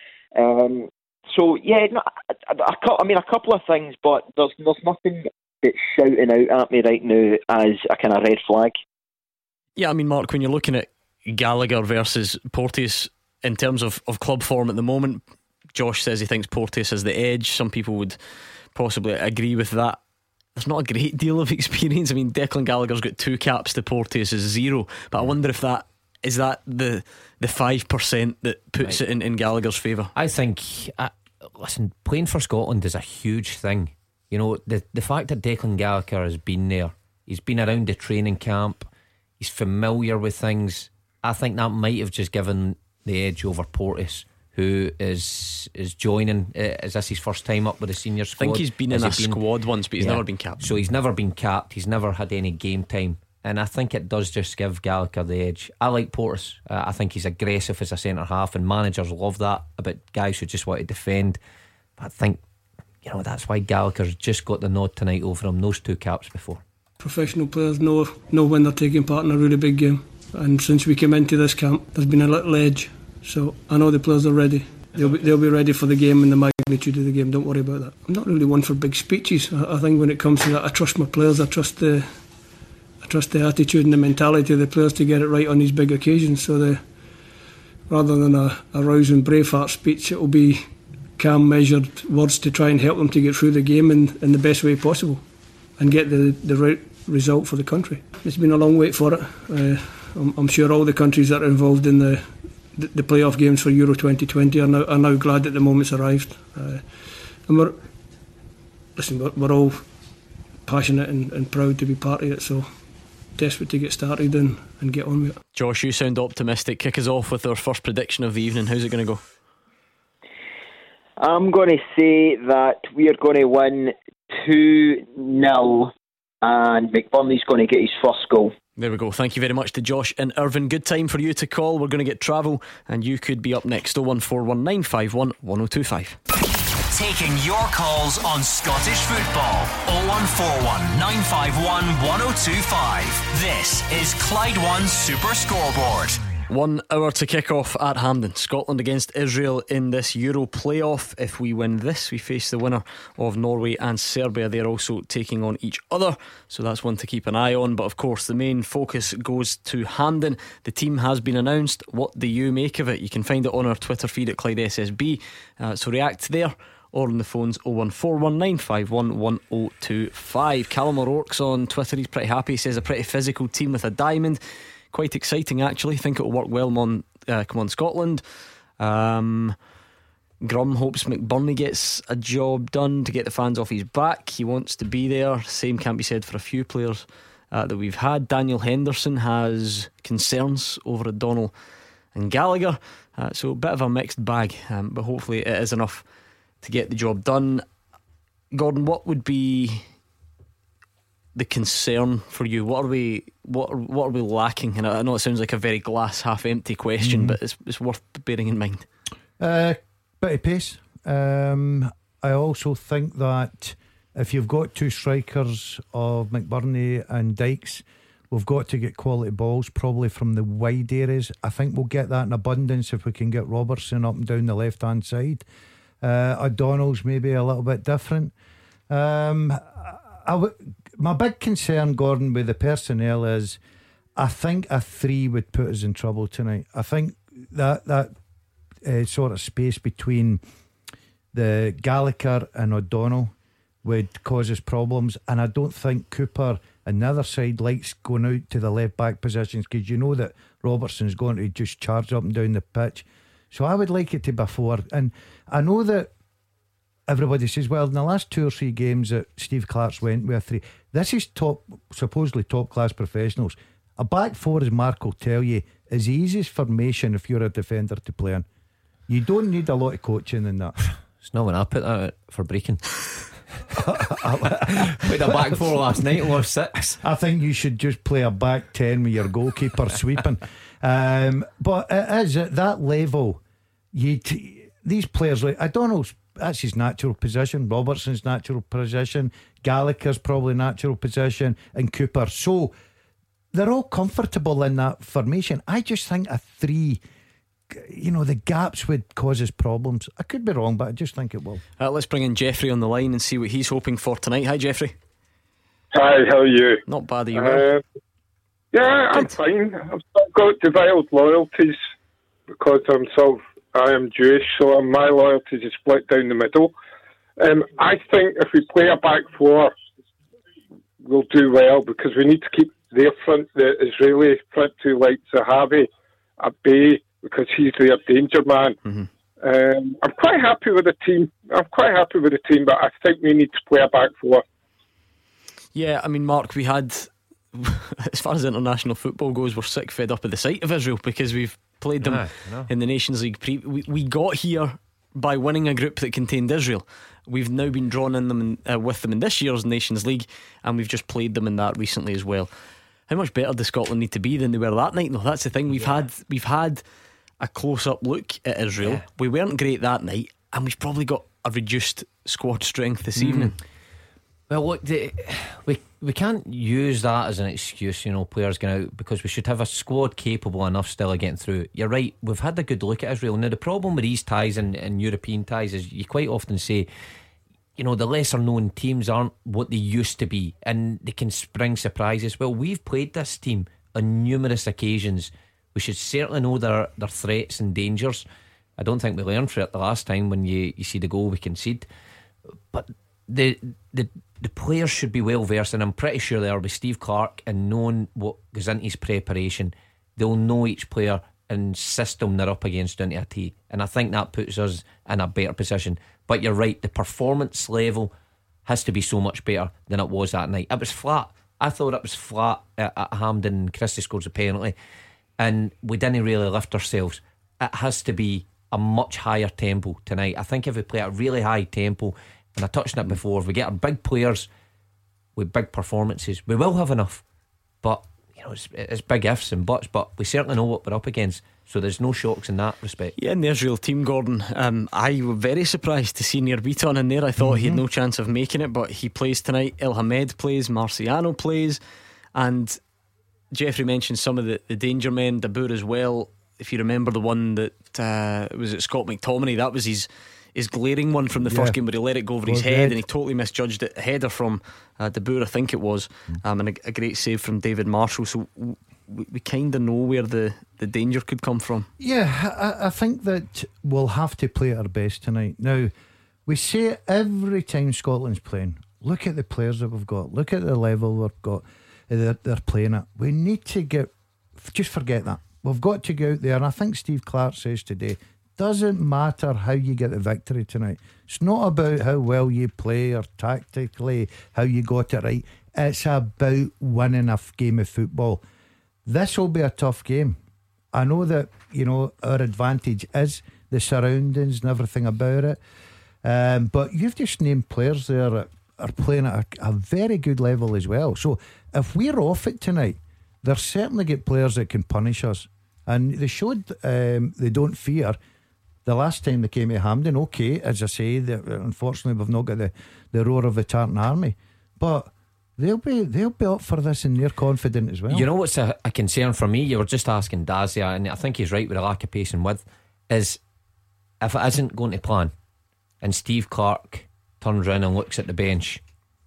A couple of things, but there's nothing that's shouting out at me right now as a kind of red flag. Yeah, I mean, Mark, when you're looking at Gallagher versus Porteous in terms of club form at the moment, Josh says he thinks Porteous has the edge. Some people would possibly agree with that. There's not a great deal of experience. I mean, Declan Gallagher's got 2 caps to Porteous' 0, but I wonder if that is the 5% that puts it in Gallagher's favour. I think listen, playing for Scotland is a huge thing. The fact that Declan Gallagher has been there, He's been around the training camp. He's familiar with things. I think that might have just given the edge over Porteous, who is joining. Is this his first time up with the senior squad? I think he's been in a squad once, but he's never been capped. So he's never been capped. He's never had any game time, and I think it does just give Gallagher the edge. I like Porteous. I think he's aggressive as a centre half, and managers love that about guys who just want to defend. But I think, that's why Gallagher's just got the nod tonight over him. Those 2 caps before. Professional players know when they're taking part in a really big game, and since we came into this camp, there's been a little edge. So I know the players are ready. They'll be ready for the game and the magnitude of the game. Don't worry about that. I'm not really one for big speeches. I think when it comes to that, I trust my players. I trust the attitude and the mentality of the players to get it right on these big occasions. So rather than a rousing Braveheart speech, it will be calm, measured words to try and help them to get through the game in the best way possible and get the right result for the country. It's been a long wait for it. I'm sure all the countries that are involved in the playoff games for Euro 2020 are now glad that the moment's arrived. And we're all passionate and proud to be part of it, so desperate to get started and get on with it. Josh, you sound optimistic. Kick us off with our first prediction of the evening. How's it going to go? I'm going to say that we are going to win 2-0 and McBurney's going to get his first goal. There we go. Thank you very much to Josh and Irvin. Good time for you to call. We're going to get travel and you could be up next. 0141951 1025. Taking your calls on Scottish football. 0141 951 1025. This is Clyde One Super Scoreboard. 1 hour to kick off at Hampden. Scotland against Israel in this Euro playoff. If we win this, we face the winner of Norway and Serbia. They're also taking on each other, so that's one to keep an eye on. But of course the main focus goes to Hampden. The team has been announced. What do you make of it? You can find it on our Twitter feed at Clyde SSB, so react there or on the phones 01419511025. Callum O'Rourke's on Twitter. He's pretty happy. He says a pretty physical team with a diamond. Quite exciting actually. Think it'll work well on Come On Scotland. Grum hopes McBurney gets a job done to get the fans off his back. He wants to be there. Same can't be said for a few players that we've had. Daniel Henderson has concerns over O'Donnell and Gallagher, so a bit of a mixed bag, but hopefully it is enough to get the job done. Gordon, what would be the concern for you? What are we lacking? And I know it sounds like a very glass half empty question, but it's worth bearing in mind. Bit of pace. I also think that if you've got 2 strikers of McBurney and Dykes, we've got to get quality balls probably from the wide areas. I think we'll get that in abundance if we can get Robertson up and down the left hand side. O'Donnell's maybe a little bit different. My big concern, Gordon, with the personnel is I think a 3 would put us in trouble tonight. I think that sort of space between the Gallagher and O'Donnell would cause us problems, and I don't think Cooper and the other side likes going out to the left back positions, because you know that Robertson's going to just charge up and down the pitch. So I would like it to be 4. And I know that everybody says, well, in the last 2 or 3 games that Steve Clark's went with a 3, this is supposedly top class professionals. A back 4, as Mark will tell you, is the easiest formation if you're a defender to play in. You don't need a lot of coaching in that. It's not when I put that out for breaking. Played a back 4 last night, lost 6. I think you should just play a back 10 with your goalkeeper sweeping. But it is at that level. These players, like O'Donnell's, that's his natural position. Robertson's natural position. Gallagher's probably natural position, and Cooper. So they're all comfortable in that formation. I just think a 3, the gaps would cause us problems. I could be wrong, but I just think it will. Let's bring in Jeffrey on the line and see what he's hoping for tonight. Hi, Jeffrey. Hi, how are you? Not bad, are you well? Yeah, I'm fine. I've got divided loyalties because I am Jewish, so my loyalties are split down the middle. I think if we play a back 4, we'll do well, because we need to keep their front, the Israeli front 2 like Zahavi at bay, because he's their danger man. I'm quite happy with the team. But I think we need to play a back 4. Yeah, I mean, Mark, we had as far as international football goes, we're sick fed up of the sight of Israel, because we've played them in the Nations League. We got here by winning a group that contained Israel. We've now been drawn in them with them in this year's Nations League, and we've just played them in that recently as well. How much better does Scotland need to be than they were that night? No, that's the thing. We've had a close-up look at Israel. We weren't great that night, and we've probably got a reduced squad strength this evening. Well, look, we can't use that as an excuse, players going out, because we should have a squad capable enough still of getting through. You're right, we've had a good look at Israel. Now, the problem with these ties and European ties is you quite often say, the lesser known teams aren't what they used to be, and they can spring surprises. Well, we've played this team on numerous occasions. We should certainly know their threats and dangers. I don't think we learned from it the last time when you see the goal we concede. But the players should be well versed, and I'm pretty sure they are, with Steve Clarke and knowing what goes into his preparation. They'll know each player and system they're up against down to a T, and I think that puts us in a better position. But you're right, the performance level has to be so much better than it was that night. It was flat. I thought it was flat at Hampden. Christie scores a penalty and we didn't really lift ourselves. It has to be a much higher tempo tonight. I think if we play at a really high tempo, and I touched on it before, if we get our big players with big performances, we will have enough. But it's big ifs and buts, but we certainly know what we're up against, so there's no shocks in that respect. Yeah, in the Israel team, Gordon, I was very surprised to see Nir Bitton in there. I thought he had no chance of making it, but he plays tonight. El Hamed plays, Marciano plays, and Jeffrey mentioned some of the danger men, Dabur as well. If you remember the one that was at Scott McTominay, that was his glaring one from the first game where he let it go over his head and he totally misjudged it. A header from Dabur, I think it was, and a great save from David Marshall. So we kind of know where the danger could come from. Yeah, I think that we'll have to play at our best tonight. Now, we say it every time Scotland's playing, look at the players that we've got, look at the level we've got, they're playing at. We need to just forget that. We've got to go out there, and I think Steve Clarke says today, doesn't matter how you get the victory tonight. It's not about how well you play or tactically how you got it right. It's about winning a game of football. This will be a tough game. I know that our advantage is the surroundings and everything about it, but you've just named players there that are playing at a very good level as well. So if we're off it tonight, they're certainly get players that can punish us, and they showed they don't fear. The last time they came to Hampden, okay, as I say, unfortunately we've not got the roar of the Tartan Army, but they'll be up for this, and they're confident as well. You know what's a concern for me? You were just asking Dazia, and I think he's right with the lack of pace and width, is if it isn't going to plan and Steve Clarke turns around and looks at the bench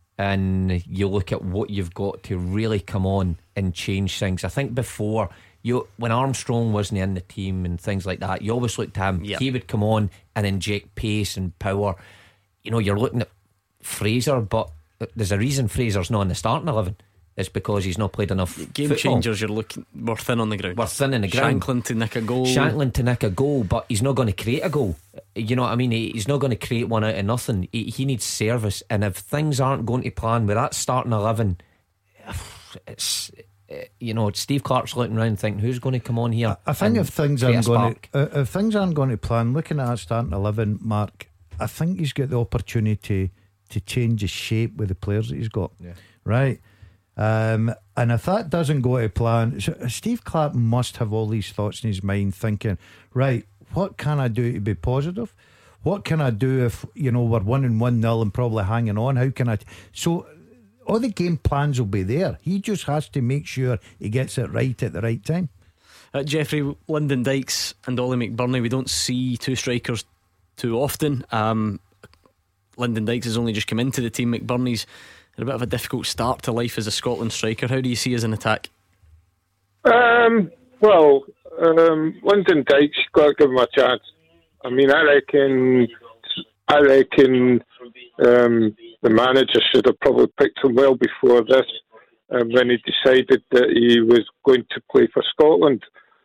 and you look at what you've got to really come on and change things. I think before, when Armstrong wasn't in the team and things like that, you always looked at him. He would come on and inject pace and power. You're looking at Fraser, but there's a reason Fraser's not in the starting 11. It's because he's not played enough game football. Changers. We're thin on the ground. We're thin on the ground. Shanklin to nick a goal, but he's not going to create a goal. You know what I mean? He's not going to create one out of nothing. He needs service, and if things aren't going to plan with that starting 11, it's Steve Clarke's looking around thinking, who's going to come on here? I think if things aren't going to plan, looking at that starting 11, Mark, I think he's got the opportunity to change the shape with the players that he's got. Right. And if that doesn't go to plan, Steve Clarke must have all these thoughts in his mind, thinking, right, what can I do to be positive? What can I do if we're winning 1-0 and probably hanging on? How can I? So all the game plans will be there. He just has to make sure he gets it right at the right time. Jeffrey, Lyndon Dykes and Ollie McBurnie, we don't see two strikers too often. Lyndon Dykes has only just come into the team. McBurnie's had a bit of a difficult start to life as a Scotland striker. How do you see as an attack? Lyndon Dykes, got to give him a chance. I mean, I reckon the manager should have probably picked him well before this, when he decided that he was going to play for Scotland.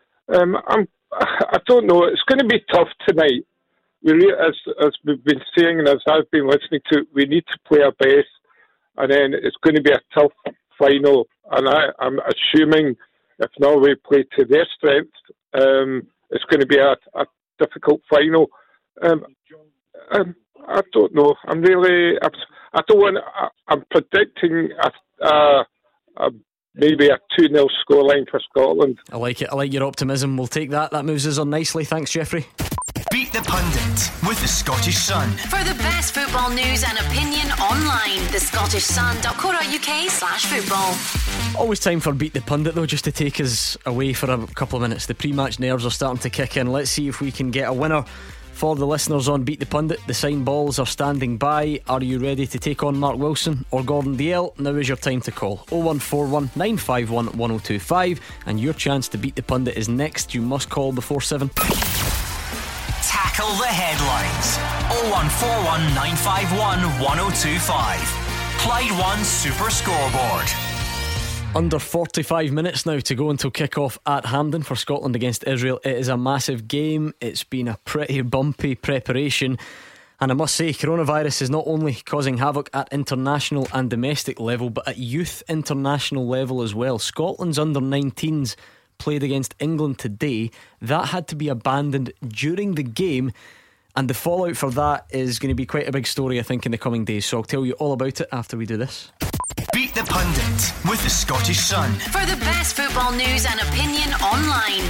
I don't know. It's going to be tough tonight. As we've been saying, and as I've been listening to, we need to play our best. And then it's going to be a tough final, and I'm assuming if Norway play to their strength, it's going to be a difficult final. I don't know. I'm predicting maybe a 2-0 scoreline for Scotland. I like it. I like your optimism. We'll take that. That moves us on nicely. Thanks, Jeffrey. Beat the Pundit with the Scottish Sun. For the best football news and opinion online, thescottishsun.co.uk/football. Always time for Beat the Pundit, though, just to take us away for a couple of minutes. The pre-match nerves are starting to kick in. Let's see if we can get a winner for the listeners on Beat the Pundit. The sign balls are standing by. Are you ready to take on Mark Wilson or Gordon Dalziel? Now is your time to call. 0141 951 1025, and your chance to beat the pundit is next. You must call before 7. Tackle the headlines. 0141 951 1025. Clyde One Super Scoreboard. Under 45 minutes now to go until kick-off at Hampden for Scotland against Israel. It is a massive game. It's been a pretty bumpy preparation, and I must say, coronavirus is not only causing havoc at international and domestic level, but at youth international level as well. Scotland's under-19s played against England today. That had to be abandoned during the game, and the fallout for that is going to be quite a big story, I think, in the coming days. So I'll tell you all about it after we do this. Beat the Pundit with the Scottish Sun. For the best football news and opinion online,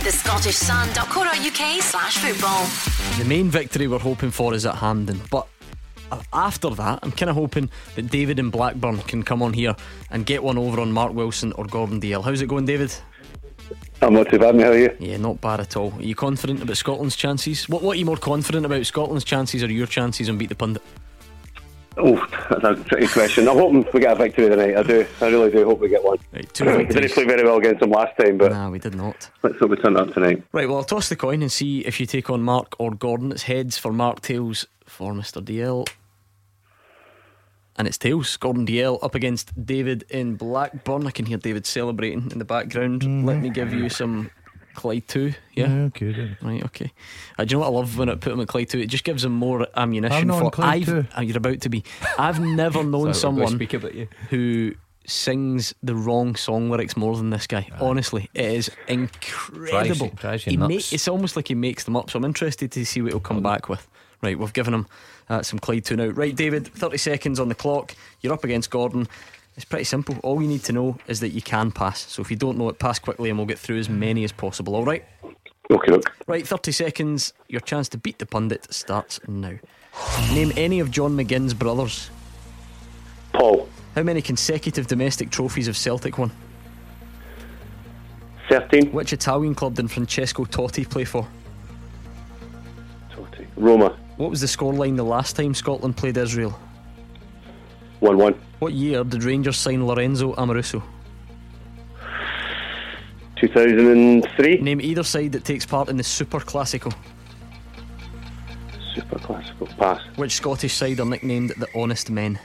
thescottishsun.co.uk/football. The main victory we're hoping for is at Hampden, but after that I'm kind of hoping that David in Blackburn can come on here and get one over on Mark Wilson or Gordon Dalziel. How's it going, David? I'm not too bad, mate. How are you? Yeah, not bad at all. Are you confident about Scotland's chances? What are you more confident about, Scotland's chances or your chances on Beat the Pundit? Oh, that's a tricky question. I'm hoping we get a victory tonight. I really do hope we get one. Right, we didn't play very well against them last time, but nah, we did not. Let's hope we turn up tonight. Right, well, I'll toss the coin and see if you take on Mark or Gordon. It's heads for Mark, tails for Mr. Dalziel. And it's tails. Gordon Dalziel up against David in Blackburn. I can hear David celebrating in the background. Let me give you some Clyde 2. Yeah, okay then. Right, okay. Do you know what I love when I put him at Clyde 2? It just gives him more ammunition. I'm not for on Clyde 2. You're about to be. I've never known someone who sings the wrong song lyrics more than this guy. Honestly, it is incredible. It's almost like he makes them up. So I'm interested to see what he'll come back with. Right, we've given him some Clyde 2 now. Right, David, 30 seconds on the clock. You're up against Gordon. It's pretty simple. All you need to know is that you can pass. So if you don't know it, pass quickly and we'll get through as many as possible. Alright? Okay, look. Right, 30 seconds. Your chance to beat the pundit starts now. Name any of John McGinn's brothers. Paul. How many consecutive domestic trophies have Celtic won? 13. Which Italian club did Francesco Totti play for? Totti. Roma. What was the scoreline the last time Scotland played Israel? 1-1. What year did Rangers sign Lorenzo Amoruso? 2003. Name either side that takes part in the Super Classico. Super Classico. Pass. Which Scottish side are nicknamed the Honest Men?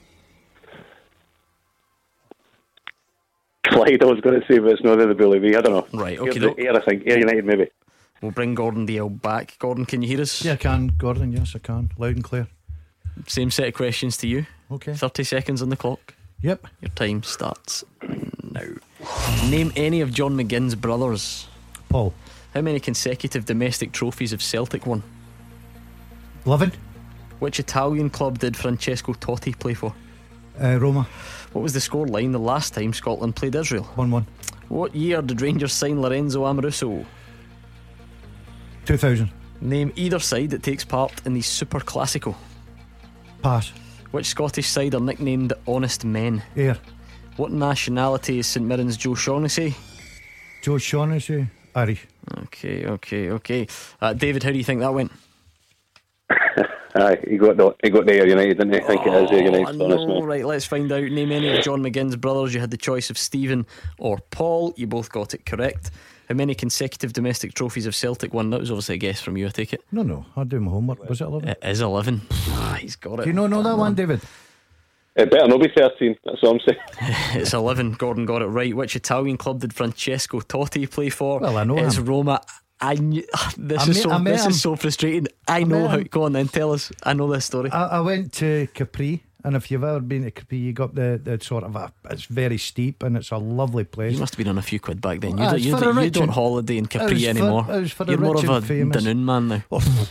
Clyde, I was going to say, but it's not the Bully V. I don't know. Right, okay. Ayr, I think. Ayr United, maybe. We'll bring Gordon Dalziel back. Gordon, can you hear us? Yeah, I can, Gordon. Yes, I can. Loud and clear. Same set of questions to you. Okay. 30 seconds on the clock. Yep. Your time starts now. Name any of John McGinn's brothers. Paul. How many consecutive domestic trophies have Celtic won? 11. Which Italian club did Francesco Totti play for? Roma. What was the score line the last time Scotland played Israel? 1-1. What year did Rangers sign Lorenzo Amoruso? 2000. Name either side that takes part in the Super Classico. Pass. Which Scottish side are nicknamed the Honest Men? Ayr. What nationality is St Mirren's Joe Shaughnessy? Joe Shaughnessy, Irish. Okay. David, how do you think that went? Aye, he got the Ayr United, didn't he? I think it is Ayr United. No, right, let's find out. Name any of John McGinn's brothers. You had the choice of Stephen or Paul. You both got it correct. How many consecutive domestic trophies have Celtic won? That was obviously a guess from you, I take it. No, I'll do my homework. Was it 11? It is 11. He's got it. Do you not know that one, David? It better not be 13. That's what I'm saying. It's 11. Gordon got it right. Which Italian club did Francesco Totti play for? Well, I know it's him. Roma. This is so frustrating. I know how. Go on then, tell us. I know this story. I went to Capri And if you've ever been to Capri, you got the sort of it's very steep and it's a lovely place. You must have been on a few quid back then. It's for a You don't holiday in Capri anymore. It was for You're the more rich of a and famous. Dunoon man now.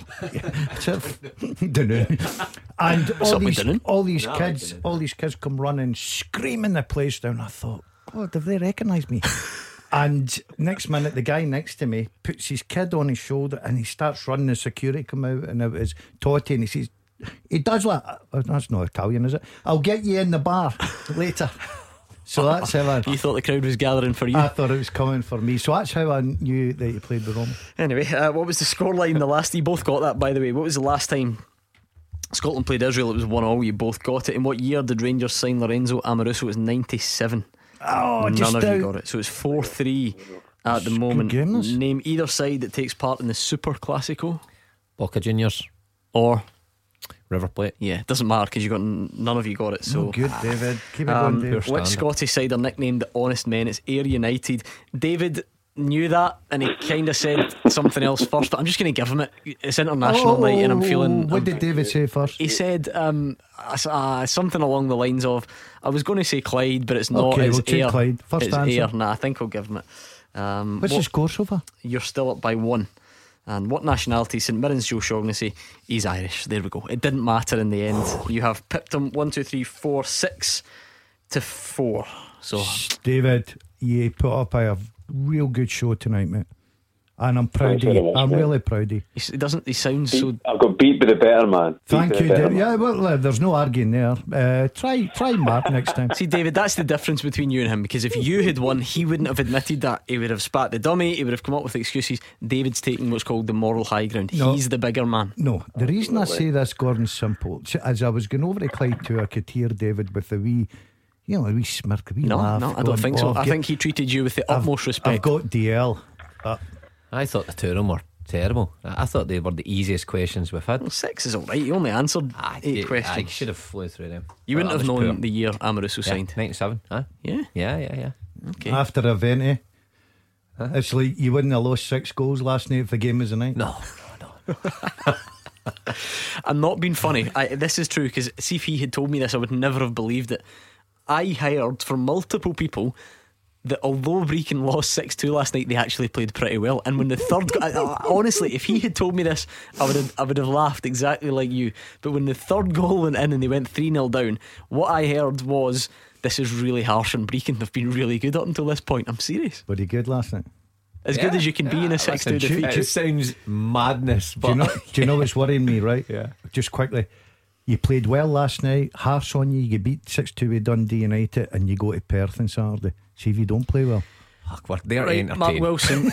Dunoon. And What's up with Dunoon? all these kids come running, screaming the place down. I thought, God, have they recognised me? And next minute, the guy next to me puts his kid on his shoulder and he starts running. The security come out and it was Totti, and he says, he does like, oh, that's not Italian, is it? I'll get you in the bar later. So that's how You thought the crowd was gathering for you? I thought it was coming for me. So that's how I knew that you played with Roma. Anyway, what was the scoreline the last? You both got that, by the way. What was the last time Scotland played Israel? It was 1-1. You both got it. In what year did Rangers sign Lorenzo Amoruso? It was 97. Oh, none of you got it. So it's 4-3 at the moment. Name either side that takes part in the Super Classico. Boca Juniors or River Plate. Yeah, it doesn't matter because none of you got it. So good, David. Keep it going, David. Which Scottish side are nicknamed the Honest Men? It's Ayr United. David knew that and he kind of said something else first, but I'm just going to give him it. It's international night and I'm feeling. What did David say first? He said something along the lines of, I was going to say Clyde, but it's not. Okay, it's we'll take Ayr. Clyde. First it's answer. Ayr. Nah, I think I'll give him it. What's the score so far? You're still up by 1. And what nationality? St Mirren's Joe Shaughnessy. He's Irish. There we go. It didn't matter in the end. You have pipped him 1, 2, 3, 4, 6 to 4. So David, you put up a real good show tonight, mate. And I'm proud of you. I'm really proud of you. He doesn't. He sounds so. I've got beat by the better man. Thank you, David. Yeah, well, there's no arguing there. Try Mark next time. See, David, that's the difference between you and him. Because if you had won, he wouldn't have admitted that. He would have spat the dummy. He would have come up with excuses. David's taking what's called the moral high ground. No. He's the bigger man. No, the reason I say this, Gordon's simple. As I was going over to Clyde too, I could hear David with a wee smirk, a wee laugh. No, I don't think so. I think he treated you with the utmost respect. I've got DL. I thought the two of them were terrible. I thought they were the easiest questions we've had. Well, 6 is alright. You only answered 8 questions. I should have flew through them. You wouldn't have known the year Amoruso signed. 97, huh? Yeah. Okay. After a Venti, it's like you wouldn't have lost 6 goals last night if the game was a night. No. I'm not being funny. This is true, because see, if he had told me this, I would never have believed it. I heard from multiple people that although Brecon lost 6-2 last night, they actually played pretty well. And when the third honestly, if he had told me this, I would have laughed exactly like you. But when the third goal went in and they went 3-0 down, what I heard was, this is really harsh on Brecon. They've been really good up until this point. I'm serious. Were they good last night? As good as you can be in a 6-2 defeat. It sounds madness, but do you know what's worrying me, right? Yeah. Just quickly, you played well last night, harsh on you beat 6-2 with Dundee United, and you go to Perth on Saturday. See if you don't play well. They're right, entertaining. Mark Wilson.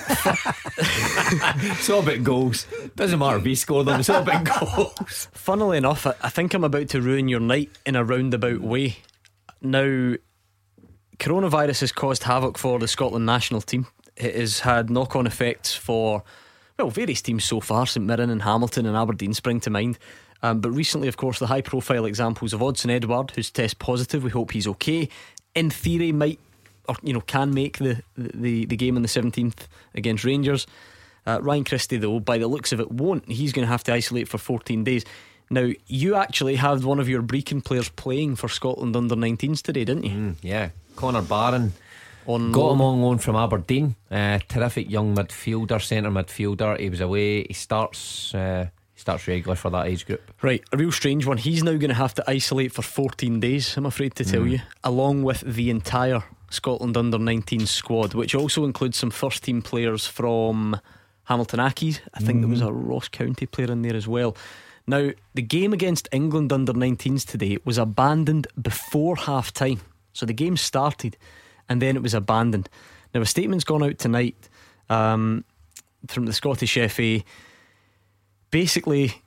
It's all about goals. Doesn't matter if he scored them, it's all about goals. Funnily enough, I think I'm about to ruin your night in a roundabout way. Now, coronavirus has caused havoc for the Scotland national team. It has had knock-on effects for, well, various teams so far. St Mirren and Hamilton and Aberdeen spring to mind. But recently, of course, the high-profile examples of Odsonne Edouard, who's test positive. We hope he's okay. In theory, might, or can make the game on the 17th against Rangers. Ryan Christie, though, by the looks of it, won't. He's going to have to isolate for 14 days. Now, you actually had one of your Brecon players playing for Scotland under-19s today, didn't you? Yeah, Connor Barron. Got him on loan from Aberdeen. Terrific young midfielder, centre midfielder. He was away. He starts regular for that age group. Right, a real strange one. He's now going to have to isolate for 14 days, I'm afraid to tell you, along with the entire Scotland under-19 squad, which also includes some first team players from Hamilton Accies. I think there was a Ross County player in there as well. Now, the game against England under-19s today was abandoned before half time. So the game started and then it was abandoned. Now, a statement's gone out tonight from the Scottish FA, basically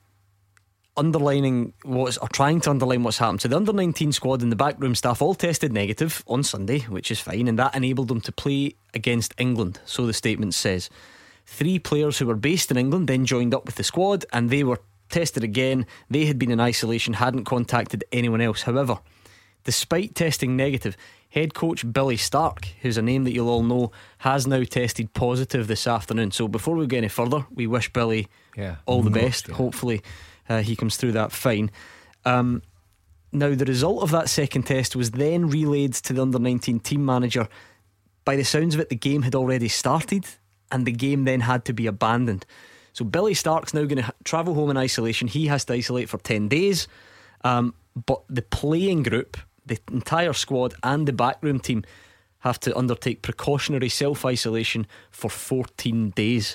trying to underline what's happened. So the under-19 squad and the backroom staff all tested negative on Sunday, which is fine, and that enabled them to play against England. So the statement says 3 players who were based in England then joined up with the squad, and they were tested again. They had been in isolation, hadn't contacted anyone else. However, despite testing negative, head coach Billy Stark, who's a name that you'll all know, has now tested positive this afternoon. So before we go any further, we wish Billy all the best. Hopefully he comes through that fine. Now, the result of that second test was then relayed to the under-19 team manager. By the sounds of it, the game had already started, and the game then had to be abandoned. So Billy Stark's now going to travel home in isolation. He has to isolate for 10 days. But the playing group, the entire squad and the backroom team have to undertake precautionary self-isolation for 14 days.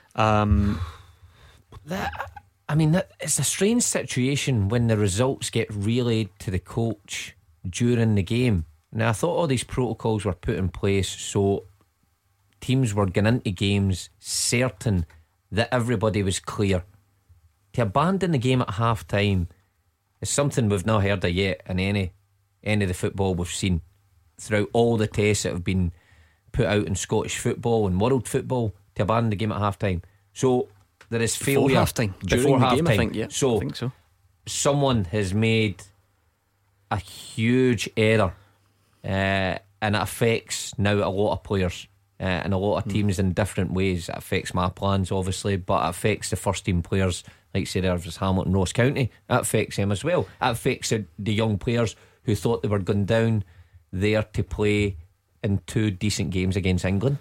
It's a strange situation when the results get relayed to the coach during the game. Now, I thought all these protocols were put in place so teams were going into games certain that everybody was clear. To abandon the game at half time is something we've not heard of yet in any of the football we've seen throughout all the tests that have been put out in Scottish football and world football. To abandon the game at half time, so there is failure before half time. During the game, I think. Yeah, so I think so. Someone has made a huge error, and it affects now a lot of players and a lot of teams in different ways. It affects my plans, obviously, but it affects the first team players, like say there's Hamilton Ross County. It affects them as well. It affects the young players who thought they were going down there to play in 2 decent games against England.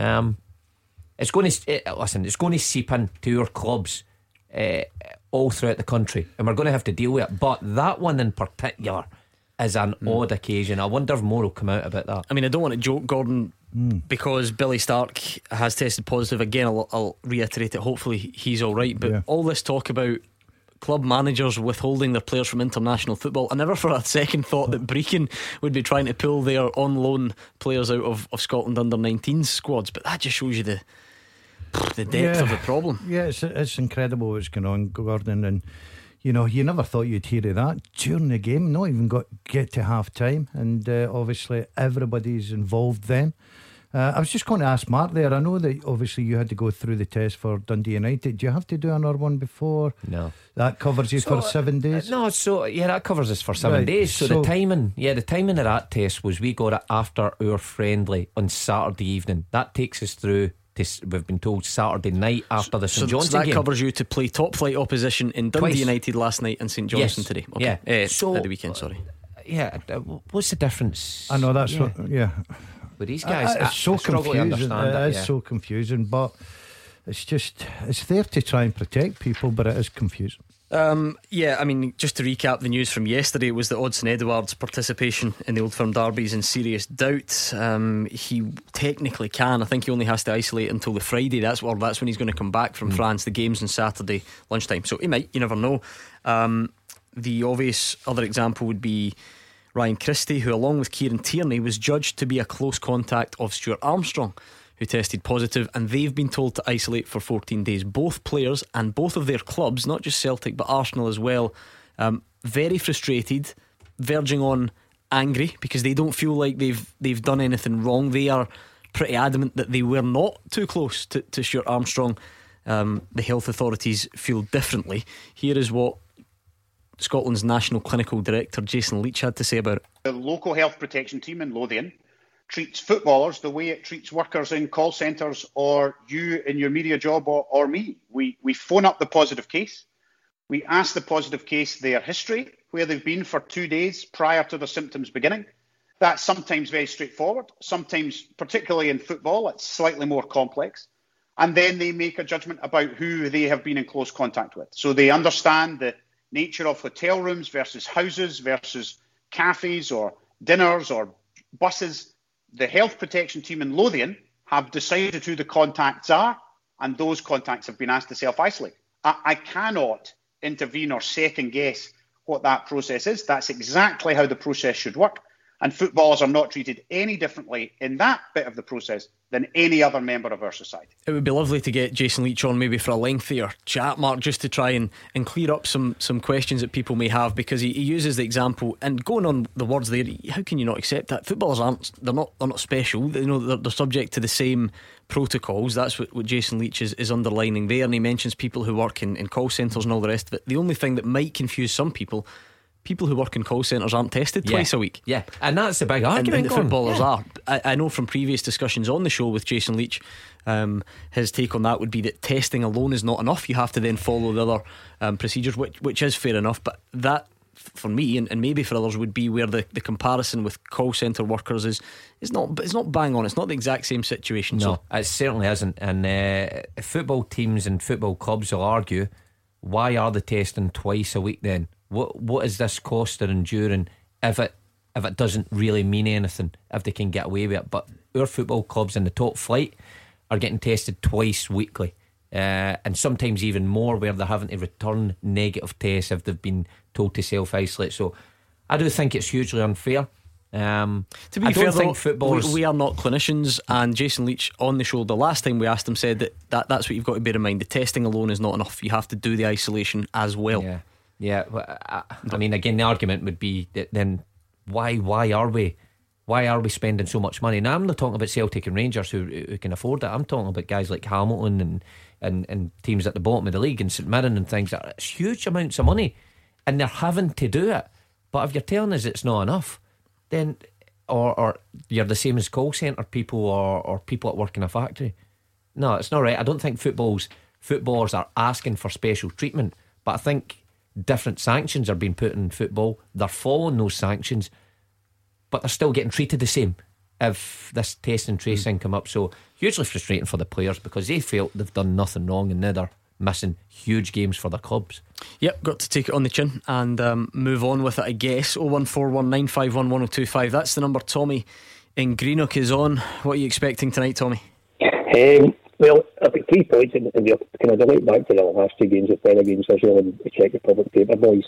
It's going to seep into our clubs all throughout the country, and we're going to have to deal with it. But that one in particular is an odd occasion. I wonder if more will come out about that. I mean, I don't want to joke, Gordon, because Billy Stark has tested positive again. I'll reiterate it. Hopefully he's alright. But all this talk about club managers withholding their players from international football, I never for a second thought that Brecon would be trying to pull their on loan players out of Scotland under-19 squads. But that just shows you the depth of the problem. Yeah, it's incredible what's going on, Gordon. And you never thought you'd hear of that during the game. Not even get to half time. And obviously everybody's involved then. I was just going to ask Mark there, I know that obviously you had to go through the test for Dundee United. Do you have to do another one before? No. That covers you for 7 days? No, that covers us for 7 days. So the timing of that test was we got it after our friendly on Saturday evening. That takes us through, we've been told, Saturday night after the St Johnstone game. So that covers you to play top flight opposition in Dundee United last night and St Johnstone today. Okay. Yeah. At the weekend, sorry. Yeah. What's the difference? I know that's with these guys, it's so confusing. It is so confusing, but it's there to try and protect people, but it is confusing. I mean, just to recap the news from yesterday, was that Odsonne Edouard's participation in the Old Firm derby is in serious doubt. He technically can. I think he only has to isolate until the Friday. That's when he's going to come back from France. The game's on Saturday lunchtime, so he might. You never know. The obvious other example would be Ryan Christie, who along with Kieran Tierney was judged to be a close contact of Stuart Armstrong, who tested positive, and they've been told to isolate for 14 days. Both players and both of their clubs, not just Celtic but Arsenal as well, very frustrated, verging on angry, because they don't feel like they've done anything wrong. They are pretty adamant that they were not too close to Stuart Armstrong. The health authorities feel differently. Here is what Scotland's National Clinical Director Jason Leach had to say about it. The local health protection team in Lothian treats footballers the way it treats workers in call centres or you in your media job or me. We phone up the positive case. We ask the positive case their history, where they've been for 2 days prior to the symptoms beginning. That's sometimes very straightforward. Sometimes, particularly in football, it's slightly more complex. And then they make a judgment about who they have been in close contact with. So they understand the nature of hotel rooms versus houses versus cafes or dinners or buses. The health protection team in Lothian have decided who the contacts are, and those contacts have been asked to self-isolate. I cannot intervene or second guess what that process is. That's exactly how the process should work, and footballers are not treated any differently in that bit of the process than any other member of our society. It would be lovely to get Jason Leach on maybe for a lengthier chat, Mark, just to try and clear up some questions that people may have, because he uses the example, and going on the words there, how can you not accept that? Footballers they're not special. They're subject to the same protocols. That's what Jason Leach is underlining there, and he mentions people who work in call centres and all the rest of it. The only thing that might confuse some people who work in call centres aren't tested twice a week. Yeah, and that's the big argument. And the footballers are. I know from previous discussions on the show with Jason Leach, his take on that would be that testing alone is not enough. You have to then follow the other procedures, which is fair enough. But that for me, and maybe for others, would be where the comparison with call centre workers is not bang on. It's not the exact same situation. No, it certainly isn't. And football teams and football clubs will argue, why are they testing twice a week then? What is this cost they're enduring if it doesn't really mean anything, if they can get away with it? But our football clubs in the top flight are getting tested twice weekly, and sometimes even more, where they're having to return negative tests if they've been told to self-isolate. So I do think it's hugely unfair. To be fair, though, we are not clinicians, and Jason Leach on the show the last time we asked him said that's what you've got to bear in mind. The testing alone is not enough. You have to do the isolation as well. Yeah. I mean, again, the argument would be that then why are we spending so much money? Now, I'm not talking about Celtic and Rangers who can afford it. I'm talking about guys like Hamilton and teams at the bottom of the league and St Mirren and things. It's huge amounts of money, and they're having to do it. But if you're telling us it's not enough, then or you're the same as call centre people or people that work in a factory. No, it's not right. I don't think footballers are asking for special treatment, but I think different sanctions are being put in football. They're following those sanctions, but they're still getting treated the same if this test and tracing come up. So hugely frustrating for the players, because they felt they've done nothing wrong and now they're missing huge games for their clubs. Yep, got to take it on the chin and move on with it, I guess. 01419511025. That's the number. Tommy in Greenock is on. What are you expecting tonight, Tommy? Well, I've got 3 points in the kind of relate back to the last 2 games of Plena games, Israel and the Czech Republic paper boys.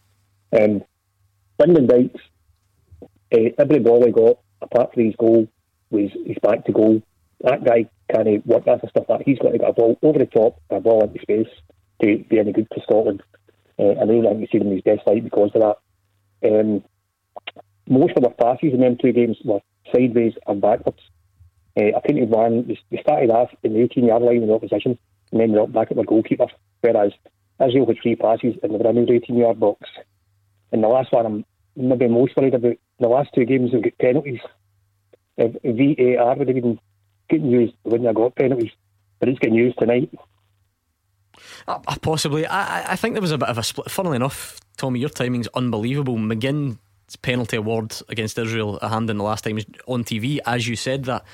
Lyndon Dykes, every ball he got, apart from his goal, was his back to goal. That guy can't work that stuff. That he's got to get a ball over the top, a ball into space to be any good for Scotland. I don't think you see him in his best light because of that. Most of our passes in them 2 games were sideways and backwards. I think we started off in the 18-yard line in the opposition, and then we're up back at the goalkeeper. Whereas Israel had 3 passes and they were in the 18-yard box. And the last one I'm maybe most worried about, the last 2 games we've got penalties. If VAR would have been getting used when they got penalties, but it's getting used tonight. Possibly. I think there was a bit of a split. Funnily enough, Tommy, your timing's unbelievable. McGinn's penalty award against Israel a hand in the last time was on TV, as you said that.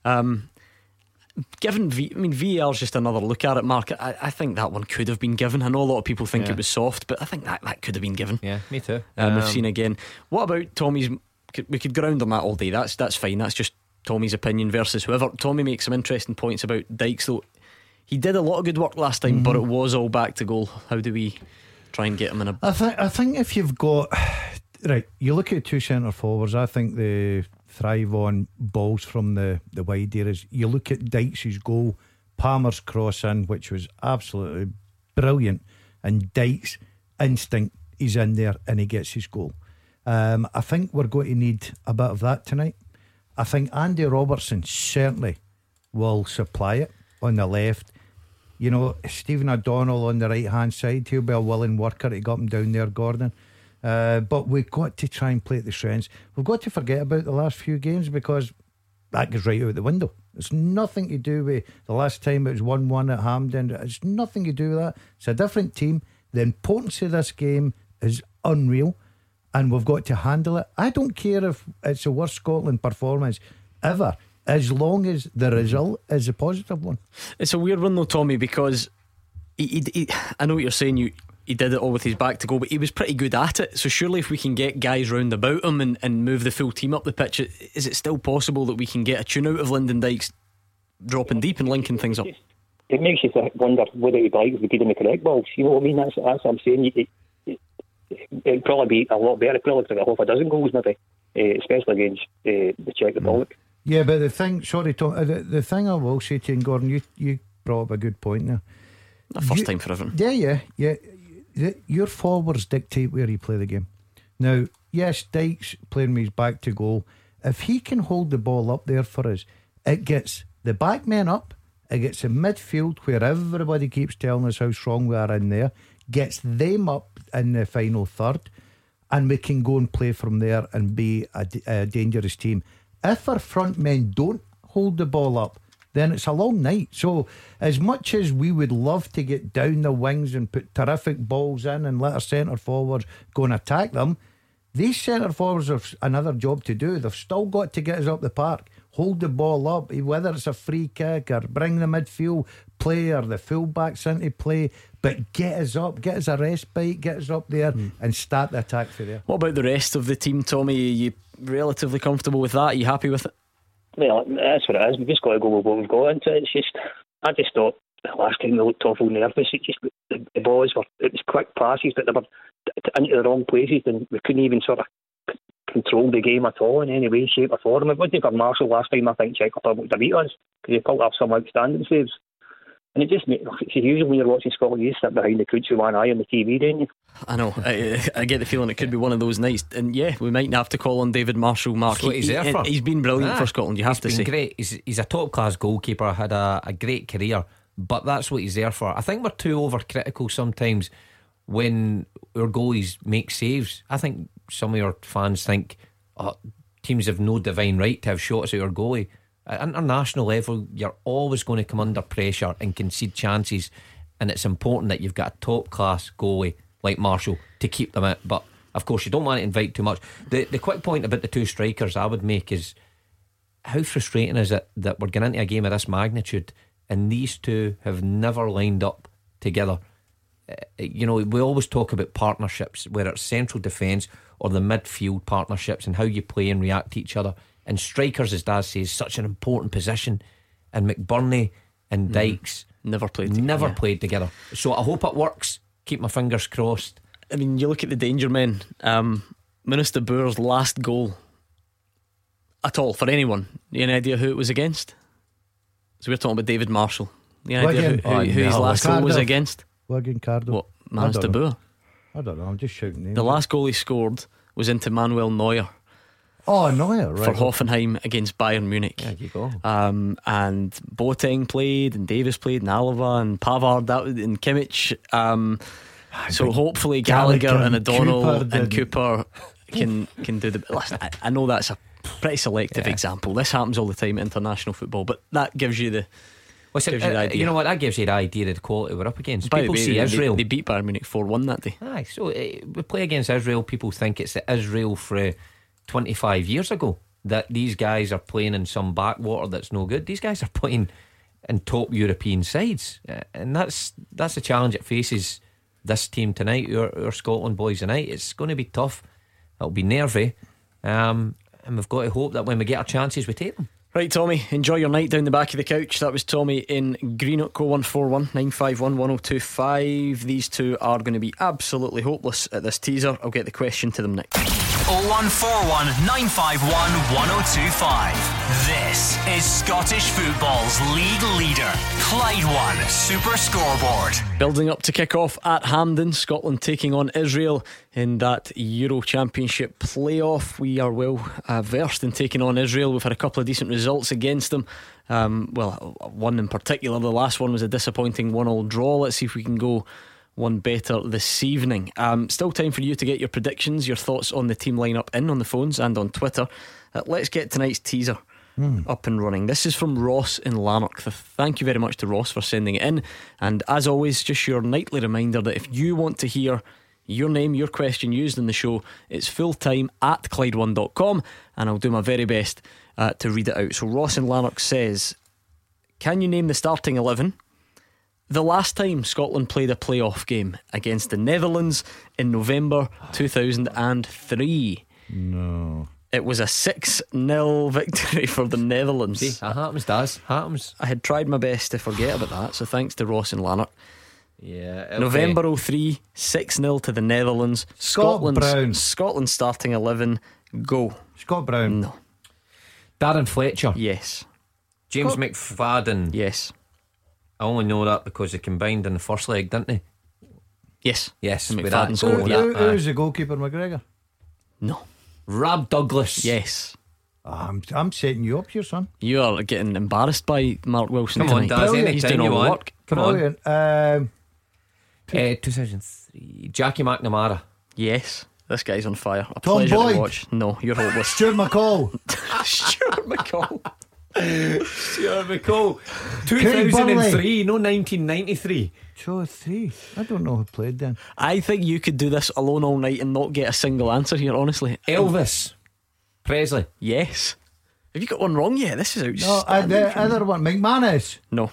Given VAR's just another look at it, Mark. I think that one could have been given. I know a lot of people think it was soft, but I think that could have been given. Yeah, me too. We've seen again. What about Tommy's? We could ground on that all day. That's fine. That's just Tommy's opinion versus whoever. Tommy makes some interesting points about Dykes, though. He did a lot of good work last time, but it was all back to goal. How do we try and get him in a... I think if you've got... Right, you look at 2 centre forwards, I think they thrive on balls from the wide areas. You look at Dykes' goal, Palmer's cross in, which was absolutely brilliant, and Dykes' instinct, he's in there and he gets his goal. I think we're going to need a bit of that tonight. I think Andy Robertson certainly will supply it on the left. You know, Stephen O'Donnell on the right hand side, he'll be a willing worker to get him down there, Gordon. But we've got to try and play at the strengths. We've got to forget about the last few games, because that goes right out the window. It's nothing to do with the last time it was 1-1 at Hampden. It's nothing to do with that. It's a different team. The importance of this game is unreal, and we've got to handle it. I don't care if it's the worst Scotland performance ever, as long as the result is a positive one. It's a weird one though, Tommy, because he I know what you're saying, he did it all with his back to goal, but he was pretty good at it. So surely if we can get guys round about him and move the full team up the pitch, is it still possible that we can get a tune out of Lyndon Dykes dropping deep and linking things up? It makes you wonder whether he'd like to be doing the correct balls. You know what I mean? That's what I'm saying. It'd probably be a lot better. It'd probably take a half a dozen goals maybe, especially against the Czech Republic. Yeah, but the thing, the thing I will say to you, Gordon, you brought up a good point there. The first time for everything. Yeah. Your forwards dictate where you play the game. Now, yes, Dykes playing with his back to goal. If he can hold the ball up there for us, it gets the back men up, it gets the midfield where everybody keeps telling us how strong we are in there, gets them up in the final third, and we can go and play from there and be a dangerous team. If our front men don't hold the ball up, then it's a long night. So as much as we would love to get down the wings and put terrific balls in and let our centre forwards go and attack them, these centre forwards have another job to do. They've still got to get us up the park, hold the ball up, whether it's a free kick or bring the midfield play or the full-backs into play, but get us up, get us a respite, get us up there and start the attack for there. What about the rest of the team, Tommy? Are you relatively comfortable with that? Are you happy with it? Well, that's what it is. We've just got to go with what we've got into it. It's just, I just thought the last time we looked awful nervous. It just, the balls were, it was quick passes, but they were into the wrong places, and we couldn't even sort of control the game at all in any way, shape or form. It wasn't for Marshall last time, I think, check up about the beat us, because he pulled up some outstanding saves. And it just makes it's usually when you're watching Scotland, you sit behind the coach with one eye on the TV, don't you? I know. I get the feeling it could be one of those nights, and yeah, we might have to call on David Marshall. Mark, he's been brilliant for Scotland. You have to say, great. He's a top class goalkeeper. Had a great career, but that's what he's there for. I think we're too overcritical sometimes when our goalies make saves. I think some of your fans think teams have no divine right to have shots at our goalie. At international level, you're always going to come under pressure and concede chances, and it's important that you've got a top class goalie like Marshall to keep them out. But of course you don't want to invite too much. The quick point about the two strikers I would make is, how frustrating is it that we're getting into a game of this magnitude and these two have never lined up together? You know, we always talk about partnerships, whether it's central defence or the midfield partnerships, and how you play and react to each other. And strikers, as Daz says, such an important position. And McBurney and Dykes never played together. So I hope it works. Keep my fingers crossed. I mean, you look at the danger men. Minister Boer's last goal at all for anyone. You have any idea who it was against? So we're talking about David Marshall. You have any idea who his last goal was against? Wigan, Cardiff. What, Minister Boer? I don't know. I'm just shouting names. The last goal he scored was into Manuel Neuer. Oh, Neuer, right. For Hoffenheim against Bayern Munich. There you go. And Boateng played, and Davis played, and Alaba, and Pavard, and Kimmich. So hopefully Gallagher and O'Donnell and Cooper can do the. Listen, I know that's a pretty selective example. This happens all the time in international football, but that gives you the. You know what? That gives you the idea of the quality we're up against. People see Israel. They beat Bayern Munich 4-1 that day. Aye, so we play against Israel. People think it's the Israel for 25 years ago that these guys are playing in some backwater that's no good. These guys are playing in top European sides, and that's the challenge it faces this team tonight, our Scotland boys tonight. It's going to be tough. It'll be nervy, and we've got to hope that when we get our chances we take them. Right, Tommy, enjoy your night down the back of the couch. That was Tommy in Greenock. 0141 951 1025. These two are going to be absolutely hopeless at this teaser. I'll get the question to them next. 0141 951 1025. This is Scottish football's league leader, Clyde One Super Scoreboard. Building up to kick off at Hampden, Scotland taking on Israel in that Euro Championship playoff. We are well versed in taking on Israel. We've had a couple of decent results against them. Well, one in particular, the last one was a disappointing 1-1 draw. Let's see if we can go one better this evening. Still time for you to get your predictions, your thoughts on the team lineup in on the phones and on Twitter. Let's get tonight's teaser up and running. This is from Ross in Lanark. Thank you very much to Ross for sending it in. And as always, just your nightly reminder that if you want to hear your name, your question used in the show, it's fulltime at Clyde1.com, and I'll do my very best to read it out. So Ross in Lanark says, can you name the starting 11 the last time Scotland played a playoff game against the Netherlands in November 2003? No. It was a 6-0 victory for the Netherlands. See, that happens, Daz. Happens. I had tried my best to forget about that, so thanks to Ross and Lanark. Yeah, okay. November 03, 6-0 to the Netherlands. Scotland starting 11. Go. Scott Brown. No. Darren Fletcher. Yes. James McFadden. Yes. I only know that because they combined in the first leg, didn't they? Yes. Yes. McFadden scored. Who's the goalkeeper, McGregor? No. Rab Douglas. Yes. I'm setting you up here, son. You are getting embarrassed by Mark Wilson. Come on, Daz. He's doing all the work. Come Brilliant. on. 2003. Jackie McNamara. Yes. This guy's on fire. A Tom pleasure Boyd. to watch. No, you're hopeless. Stuart McCall. Stuart McCall. Stuart McCall. 2003, no 1993. So 3. I don't know who played then. I think you could do this alone all night and not get a single answer here, honestly. Elvis Presley. Yes. Have you got one wrong yet? This is No, outstanding. the other one, McManus. No.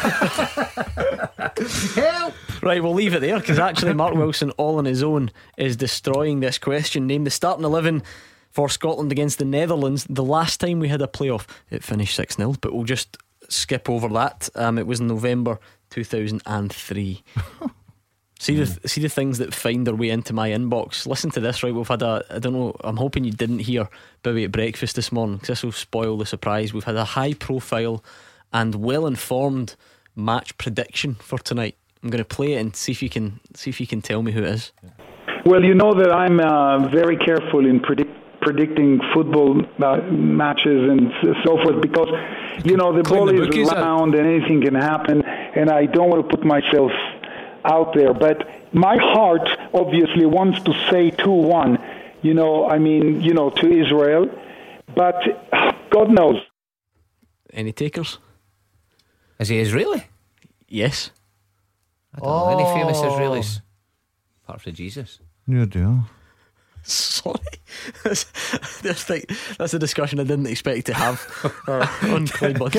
Help! Right, we'll leave it there because actually Mark Wilson, all on his own, is destroying this question. Name the starting 11 for Scotland against the Netherlands. The last time we had a playoff, it finished 6-0, but we'll just skip over that. It was in November 2003. See the things that find their way into my inbox. Listen to this, right? We've had I don't know, I'm hoping you didn't hear Bowie at breakfast this morning because this will spoil the surprise. We've had a high profile and well informed match prediction for tonight. I'm going to play it and see if you can tell me who it is. Well, you know that I'm very careful in predicting football matches and so forth because you know the ball is round and anything can happen, and I don't want to put myself out there. But my heart obviously wants to say 2-1. You know, I mean, you know, to Israel, but God knows. Any takers? Is he Israeli? Yes. I don't know any famous Israelis apart from Jesus. You do. Sorry. That's a discussion I didn't expect to have on Clyde.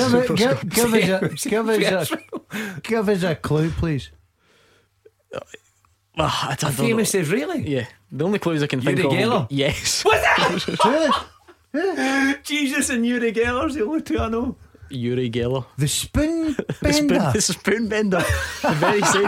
Give us a clue, please. I don't know. Famous Israeli? Yeah. The only clues I can think Yuri of. Geller? Yes. What's that? Jesus and Yuri Geller's the only two I know. Yuri Geller. The spoon bender. The spoon bender. The very same.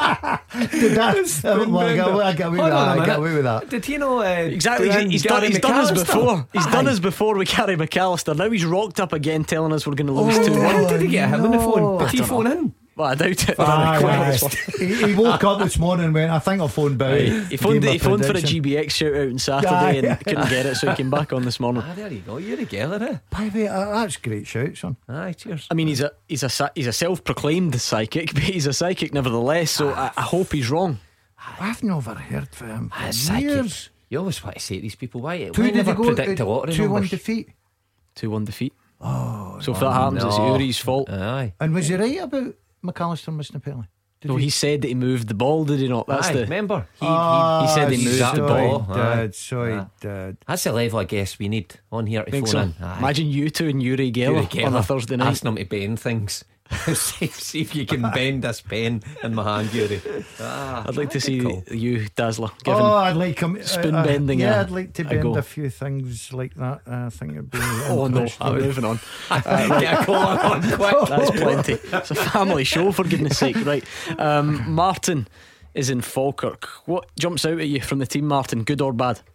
I got away with that. Did he know exactly? He's done us before. He's done us before with Gary McAllister. Now he's rocked up again telling us we're going to lose 2-1. Did he get him on the phone? Did he phone in? Well, I doubt it. He woke up this morning and went, I think I'll phone Bowie. He phoned for a GBX shout out on Saturday and couldn't get it, so he came back on this morning. There you go, you're a geller, eh? By the way, that's a great shout, son. Aye, cheers. I mean, he's a self-proclaimed psychic, but he's a psychic nevertheless. So I hope he's wrong. I've never heard from him for years. You always want to say to these people, why did never they go predict a lottery 2-1 defeat? 2-1 defeat. Oh, so if that happens, it's Uri's fault. Aye. And was he right about McAllister missing a penalty? No, he said that he moved the ball, did he not? That's remember? He said he moved the ball. Dad. That's the level of guess we need on here to phone so. in. Imagine you two and Yuri Geller on a Thursday night. Asking him to bend things. see if you can bend this pen in my hand, Yuri. I'd like to see you, Dazzler. I'd like him spoon bending. Yeah, I'd like to bend a few things like that. I think it'd be. Oh no, I'm moving on. Get a call on quick. That's plenty. It's a family show, for goodness sake. Right, Martin is in Falkirk. What jumps out at you from the team, Martin? Good or bad?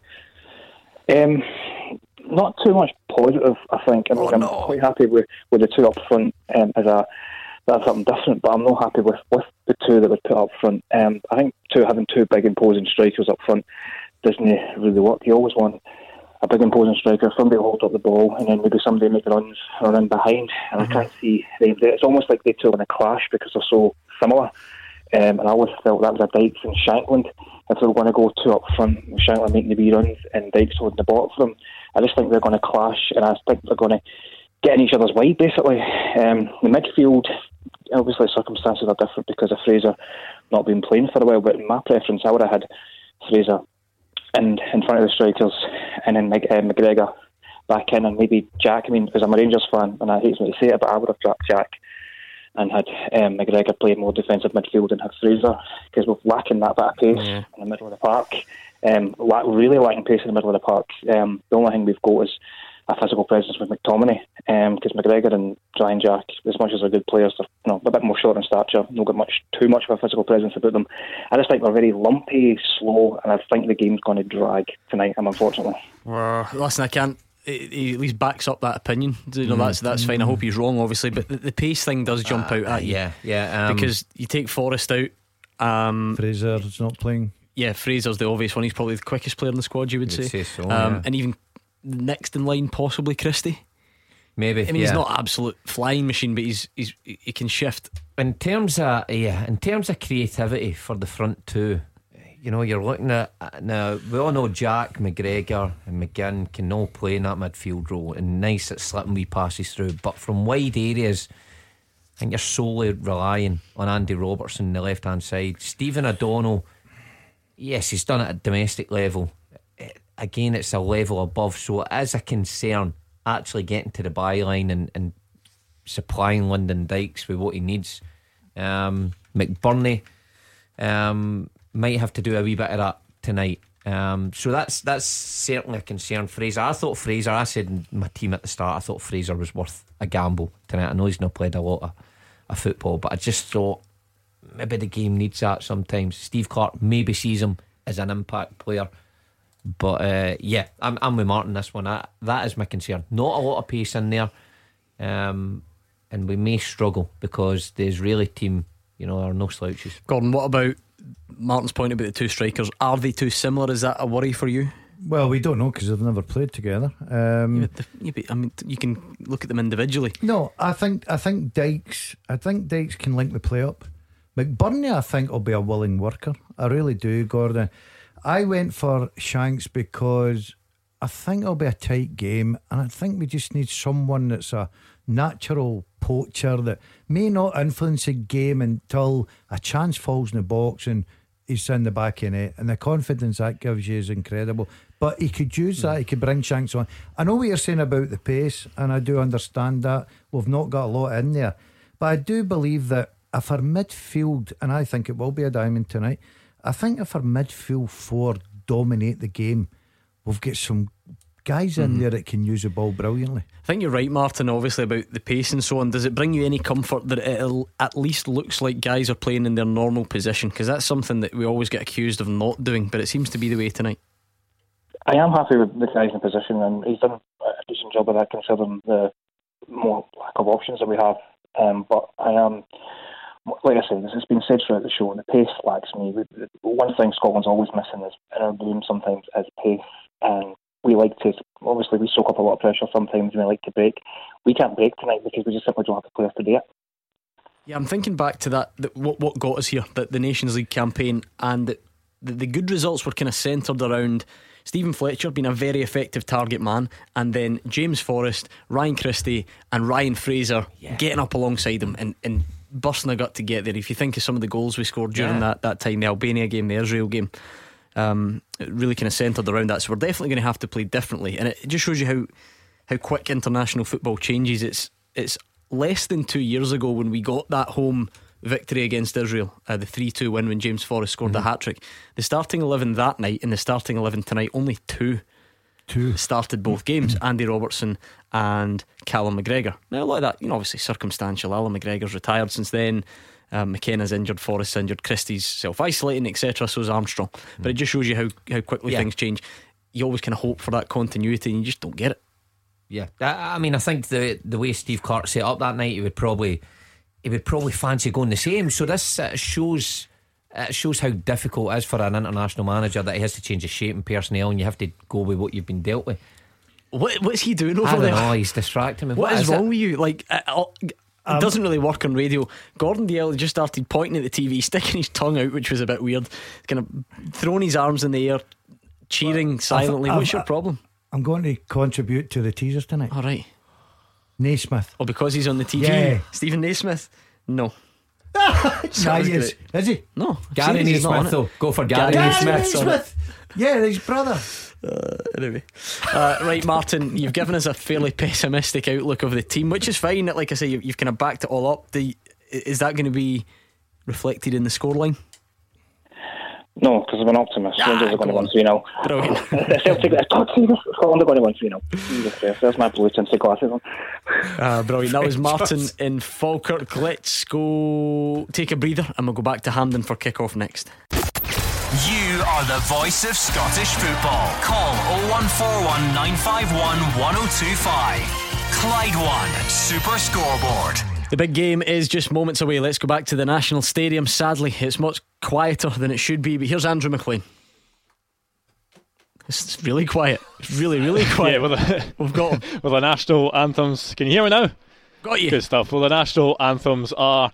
Not too much positive, I think. I'm quite happy with the two up front that's something different, but I'm not happy with the two that we put up front. I think having two big imposing strikers up front doesn't really work. You always want a big imposing striker, somebody to hold up the ball, and then maybe somebody make runs or in behind. And I can't see them. It's almost like they two are in a clash because they're so similar. And I always felt that was a Dykes and Shankland. If they were going to go two up front, Shankland making the wee runs and Dykes holding the ball for them, I just think they're going to clash, and I think they're going to get in each other's way, basically. The midfield, obviously circumstances are different because of Fraser not been playing for a while, but in my preference I would have had Fraser in front of the strikers and then McGregor back in, and maybe Jack. I mean, because I'm a Rangers fan and I hate me to say it, but I would have dropped Jack and had McGregor play more defensive midfield and have Fraser, because we're lacking that bit of pace in the middle of the park. Really lacking pace in the middle of the park. The only thing we've got is a physical presence with McTominay, because McGregor and Ryan Jack, as much as they're good players, they're a bit more short in stature, not got too much of a physical presence about them. I just think they're very lumpy, slow, and I think the game's going to drag tonight, unfortunately. Listen, I can't. He at least backs up that opinion. That's fine. I hope he's wrong, obviously, but the pace thing does jump out at you. Because you take Forrest out. Fraser's not playing. Yeah, Fraser's the obvious one. He's probably the quickest player in the squad, you would say so, and even next in line, possibly Christie. Maybe. I mean, he's not an absolute flying machine, but he can shift. In terms of creativity for the front two, you know, you're looking at now. We all know Jack, McGregor, and McGinn can all play in that midfield role, and nice at slipping wee passes through. But from wide areas, I think you're solely relying on Andy Robertson, the left hand side. Stephen O'Donnell, yes, he's done it at domestic level. Again, it's a level above, so it is a concern actually getting to the byline and supplying Lyndon Dykes with what he needs. McBurney might have to do a wee bit of that tonight. So that's certainly a concern. Fraser, I said in my team at the start, I thought Fraser was worth a gamble tonight. I know he's not played a lot of football, but I just thought maybe the game needs that sometimes. Steve Clarke maybe sees him as an impact player, but yeah, I'm with Martin this one. That is my concern. Not a lot of pace in there, and we may struggle because the Israeli team, you know, are no slouches. Gordon, what about Martin's point about the two strikers? Are they too similar? Is that a worry for you? Well, we don't know because they've never played together. I mean, you can look at them individually. No, I think Dykes can link the play up. McBurney, I think, will be a willing worker. I really do, Gordon. I went for Shanks because I think it'll be a tight game, and I think we just need someone that's a natural poacher that may not influence the game until a chance falls in the box and he's in the back of the net, and the confidence that gives you is incredible. But he could use that. He could bring Shanks on. I know what you're saying about the pace, and I do understand that. We've not got a lot in there, but I do believe that if our midfield, and I think it will be a diamond tonight, I think if our midfield four dominate the game, we've got some guys in there that can use the ball brilliantly. I think you're right, Martin, obviously about the pace and so on. Does it bring you any comfort that it at least looks like guys are playing in their normal position? Because that's something that we always get accused of not doing, but it seems to be the way tonight. I am happy with the guys in position, and he's done a decent job of that considering the more lack of options that we have. But I am, like I said, it's been said throughout the show, the pace lacks me. One thing Scotland's always missing is in our game sometimes is pace, and we like to, obviously we soak up a lot of pressure sometimes and we like to break. We can't break tonight because we just simply don't have the players to do it. Yeah, I'm thinking back to that what got us here, the Nations League campaign, and the good results were kind of centred around Stephen Fletcher being a very effective target man, and then James Forrest, Ryan Christie and Ryan Fraser getting up alongside him and busting a gut to get there. If you think of some of the goals we scored during that time, the Albania game, the Israel game, it really kind of centred around that. So we're definitely going to have to play differently, and it just shows you how quick international football changes. It's less than 2 years ago when we got that home victory against Israel, the 3-2 win when James Forrest scored a hat-trick. The starting 11 that night and the starting 11 tonight, only two started both games. Andy Robertson and Callum McGregor. Now a lot of that, obviously circumstantial. Alan McGregor's retired since then, McKenna's injured, Forrest's injured, Christie's self-isolating, etc. So is Armstrong. But it just shows you how quickly things change. You always kind of hope for that continuity and you just don't get it. Yeah, I mean, I think the way Steve Clarke set up that night, he would probably fancy going the same. So this shows how difficult it is for an international manager, that he has to change his shape and personnel, and you have to go with what you've been dealt with. What's he doing over there? I don't know, he's distracting me. What is wrong with you? Like, it doesn't really work on radio. Gordon Dalziel just started pointing at the TV, sticking his tongue out, which was a bit weird, kind of throwing his arms in the air, cheering silently. What's your problem? I'm going to contribute to the teasers tonight. All right. Naismith. Oh, because he's on the TV. Yeah. Stephen Naismith? No. Is he? No. Gary Naismith, though. Go for Gary Naismith. Yeah, his brother. Anyway, right, Martin, you've given us a fairly pessimistic outlook of the team, which is fine. Like I say, you've kind of backed it all up. Is that going to be reflected in the scoreline? No, because I'm an optimist. Rangers are going to win 3-0. Brilliant. Scotland are going to win 3-0. There's my blue tinted glasses on. Brilliant. That was Martin in Falkirk. Let's go take a breather and we'll go back to Hampden for kick-off next. You are the voice of Scottish football. Call 0141 951 1025. Clyde One Super Scoreboard. The big game is just moments away. Let's go back to the National Stadium. Sadly, it's much quieter than it should be, but here's Andrew McLean. It's really quiet. It's really, really quiet. Yeah, we've got him. Well, the national anthems. Can you hear me now? Got you. Good stuff. Well, the national anthems are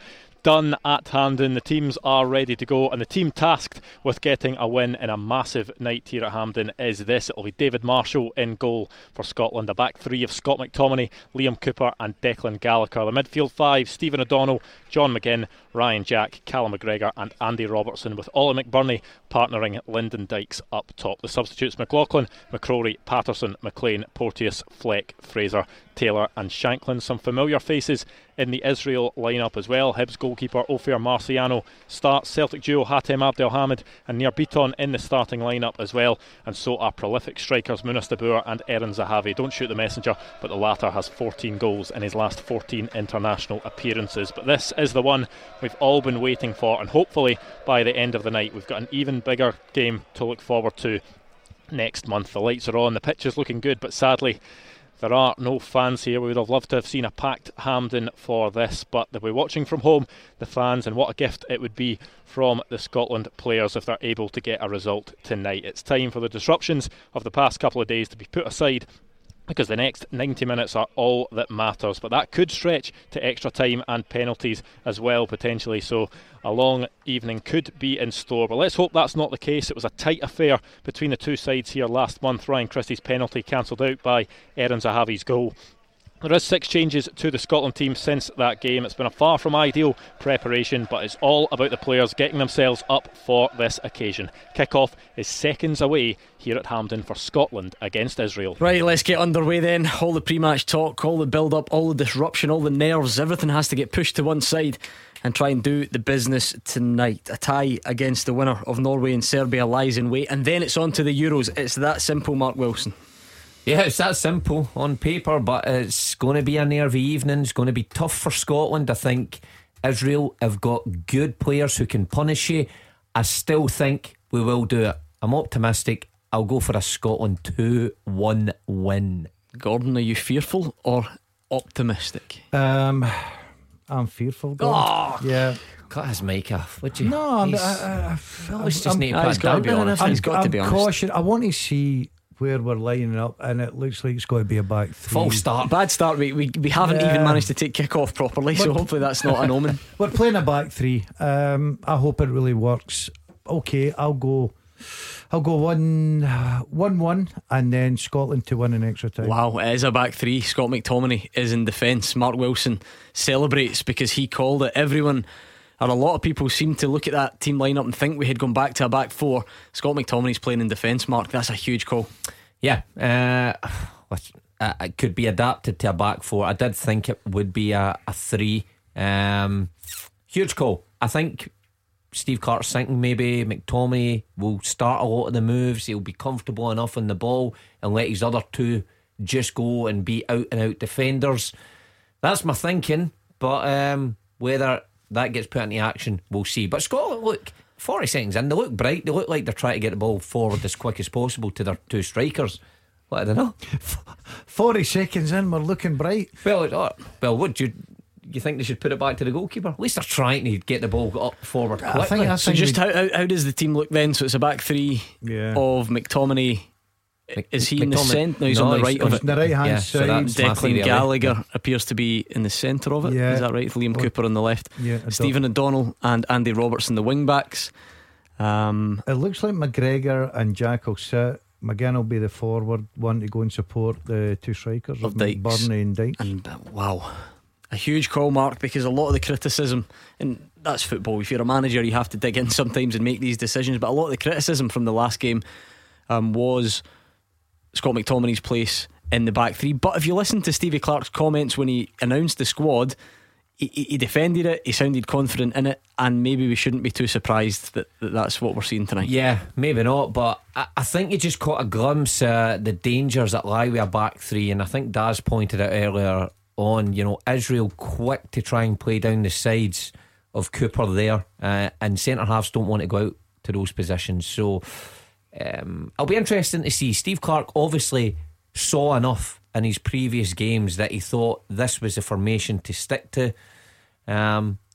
done at Hampden. The teams are ready to go, and the team tasked with getting a win in a massive night here at Hampden is this. It'll be David Marshall in goal for Scotland. A back three of Scott McTominay, Liam Cooper and Declan Gallagher. The midfield five: Stephen O'Donnell, John McGinn, Ryan Jack, Callum McGregor and Andy Robertson, with Ollie McBurney partnering Lyndon Dykes up top. The substitutes: McLaughlin, McCrory, Patterson, McLean, Porteous, Fleck, Fraser, Taylor and Shanklin. Some familiar faces in the Israel lineup as well. Hibs goalkeeper Ofer Marciano starts. Celtic duo Hatem Abdelhamid and Nir Biton in the starting lineup as well, and so are prolific strikers Munas Dabour and Erin Zahavi. Don't shoot the messenger, but the latter has 14 goals in his last 14 international appearances. But this is the one we've all been waiting for, and hopefully by the end of the night we've got an even bigger game to look forward to next month. The lights are on, the pitch is looking good, but sadly there are no fans here. We would have loved to have seen a packed Hampden for this, but they'll be watching from home, the fans, and what a gift it would be from the Scotland players if they're able to get a result tonight. It's time for the disruptions of the past couple of days to be put aside, because the next 90 minutes are all that matters. But that could stretch to extra time and penalties as well, potentially, so a long evening could be in store. But let's hope that's not the case. It was a tight affair between the two sides here last month. Ryan Christie's penalty cancelled out by Erin Zahavi's goal. There is 6 changes to the Scotland team since that game. It's been a far from ideal preparation, but it's all about the players getting themselves up for this occasion. Kick-off is seconds away here at Hampden for Scotland against Israel. Right, let's get underway then. All the pre-match talk, all the build-up, all the disruption, all the nerves, everything has to get pushed to one side and try and do the business tonight. A tie against the winner of Norway and Serbia lies in wait, and then it's on to the Euros. It's that simple, Mark Wilson. Yeah, it's that simple on paper, but it's going to be a nervy evening. It's going to be tough for Scotland. I think Israel have got good players who can punish you. I still think we will do it. I'm optimistic. I'll go for a Scotland 2-1 win. Gordon, are you fearful or optimistic? I'm fearful, Gordon. Oh, yeah. Cut his mic off, would you? No, I'm to be honest. I'm cautious. I want to see where we're lining up, and it looks like it's going to be a back three. False start. Bad start. We haven't even managed to take kick off properly, so hopefully that's not an omen. We're playing a back three. I hope it really works. Okay, I'll go 1-1 and then Scotland to win in extra time. Wow, it is a back three. Scott McTominay is in defence. Mark Wilson celebrates because he called it. Everyone, or a lot of people, seem to look at that team lineup and think we had gone back to a back four. Scott McTominay's playing in defence, Mark. That's a huge call. Yeah, it could be adapted to a back four. I did think it would be a three. Huge call. I think Steve Clarke's thinking maybe McTominay will start a lot of the moves. He'll be comfortable enough on the ball and let his other two just go and be out and out defenders. That's my thinking, but whether that gets put into action, we'll see. But Scotland, look, 40 seconds in, they look bright. They look like they're trying to get the ball forward as quick as possible to their two strikers. What, I don't know. 40 seconds in, we're looking bright. Well, what do you think they should put it back to the goalkeeper? At least they're trying to get the ball up forward quickly. So just how does the team look then? So it's a back three of McTominay. Is he in the centre? No, he's on the right of it. The right hand side. So Declan Gallagher appears to be in the centre of it. Is that right? Liam Cooper on the left. Stephen O'Donnell and Andy Robertson the wing backs. It looks like McGregor and Jack will sit. McGinn will be the forward one to go and support the two strikers of Burney and Dykes. And wow, a huge call, Mark, because a lot of the criticism, and that's football, if you're a manager you have to dig in sometimes and make these decisions, but a lot of the criticism from the last game was Scott McTominay's place in the back three. But if you listen to Stevie Clarke's comments when he announced the squad, he defended it, he sounded confident in it, and maybe we shouldn't be too surprised that that's what we're seeing tonight. Yeah, maybe not, but I think you just caught a glimpse of the dangers that lie with a back three. And I think Daz pointed out earlier on, Israel quick to try and play down the sides of Cooper there, and centre halves don't want to go out to those positions. So it'll be interesting to see. Steve Clarke obviously saw enough in his previous games that he thought this was the formation to stick to.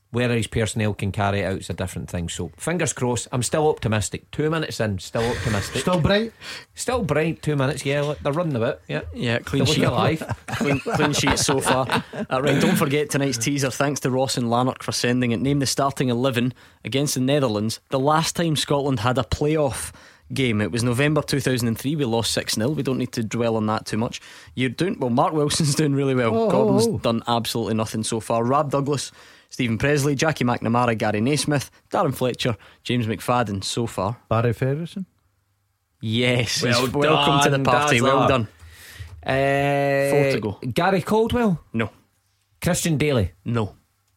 Whether his personnel can carry it out is a different thing. So fingers crossed. I'm still optimistic. 2 minutes in, still optimistic. Still bright. Still bright. 2 minutes. Yeah, look, they're running about. Yeah, clean They're sheet alive. clean sheet so far. Right, don't forget tonight's teaser. Thanks to Ross and Lanark for sending it. Name the starting 11 against the Netherlands. The last time Scotland had a playoff game, it was November 2003. We lost 6-0. We don't need to dwell on that too much. You're doing well. Mark Wilson's doing really well. Gordon's done absolutely nothing so far. Rab Douglas, Stephen Presley, Jackie McNamara, Gary Naismith, Darren Fletcher, James McFadden so far. Barry Ferguson. Yes, Welcome to the party. Dazzler. Well done. 4 to go. Gary Caldwell. No. Christian Daly. No.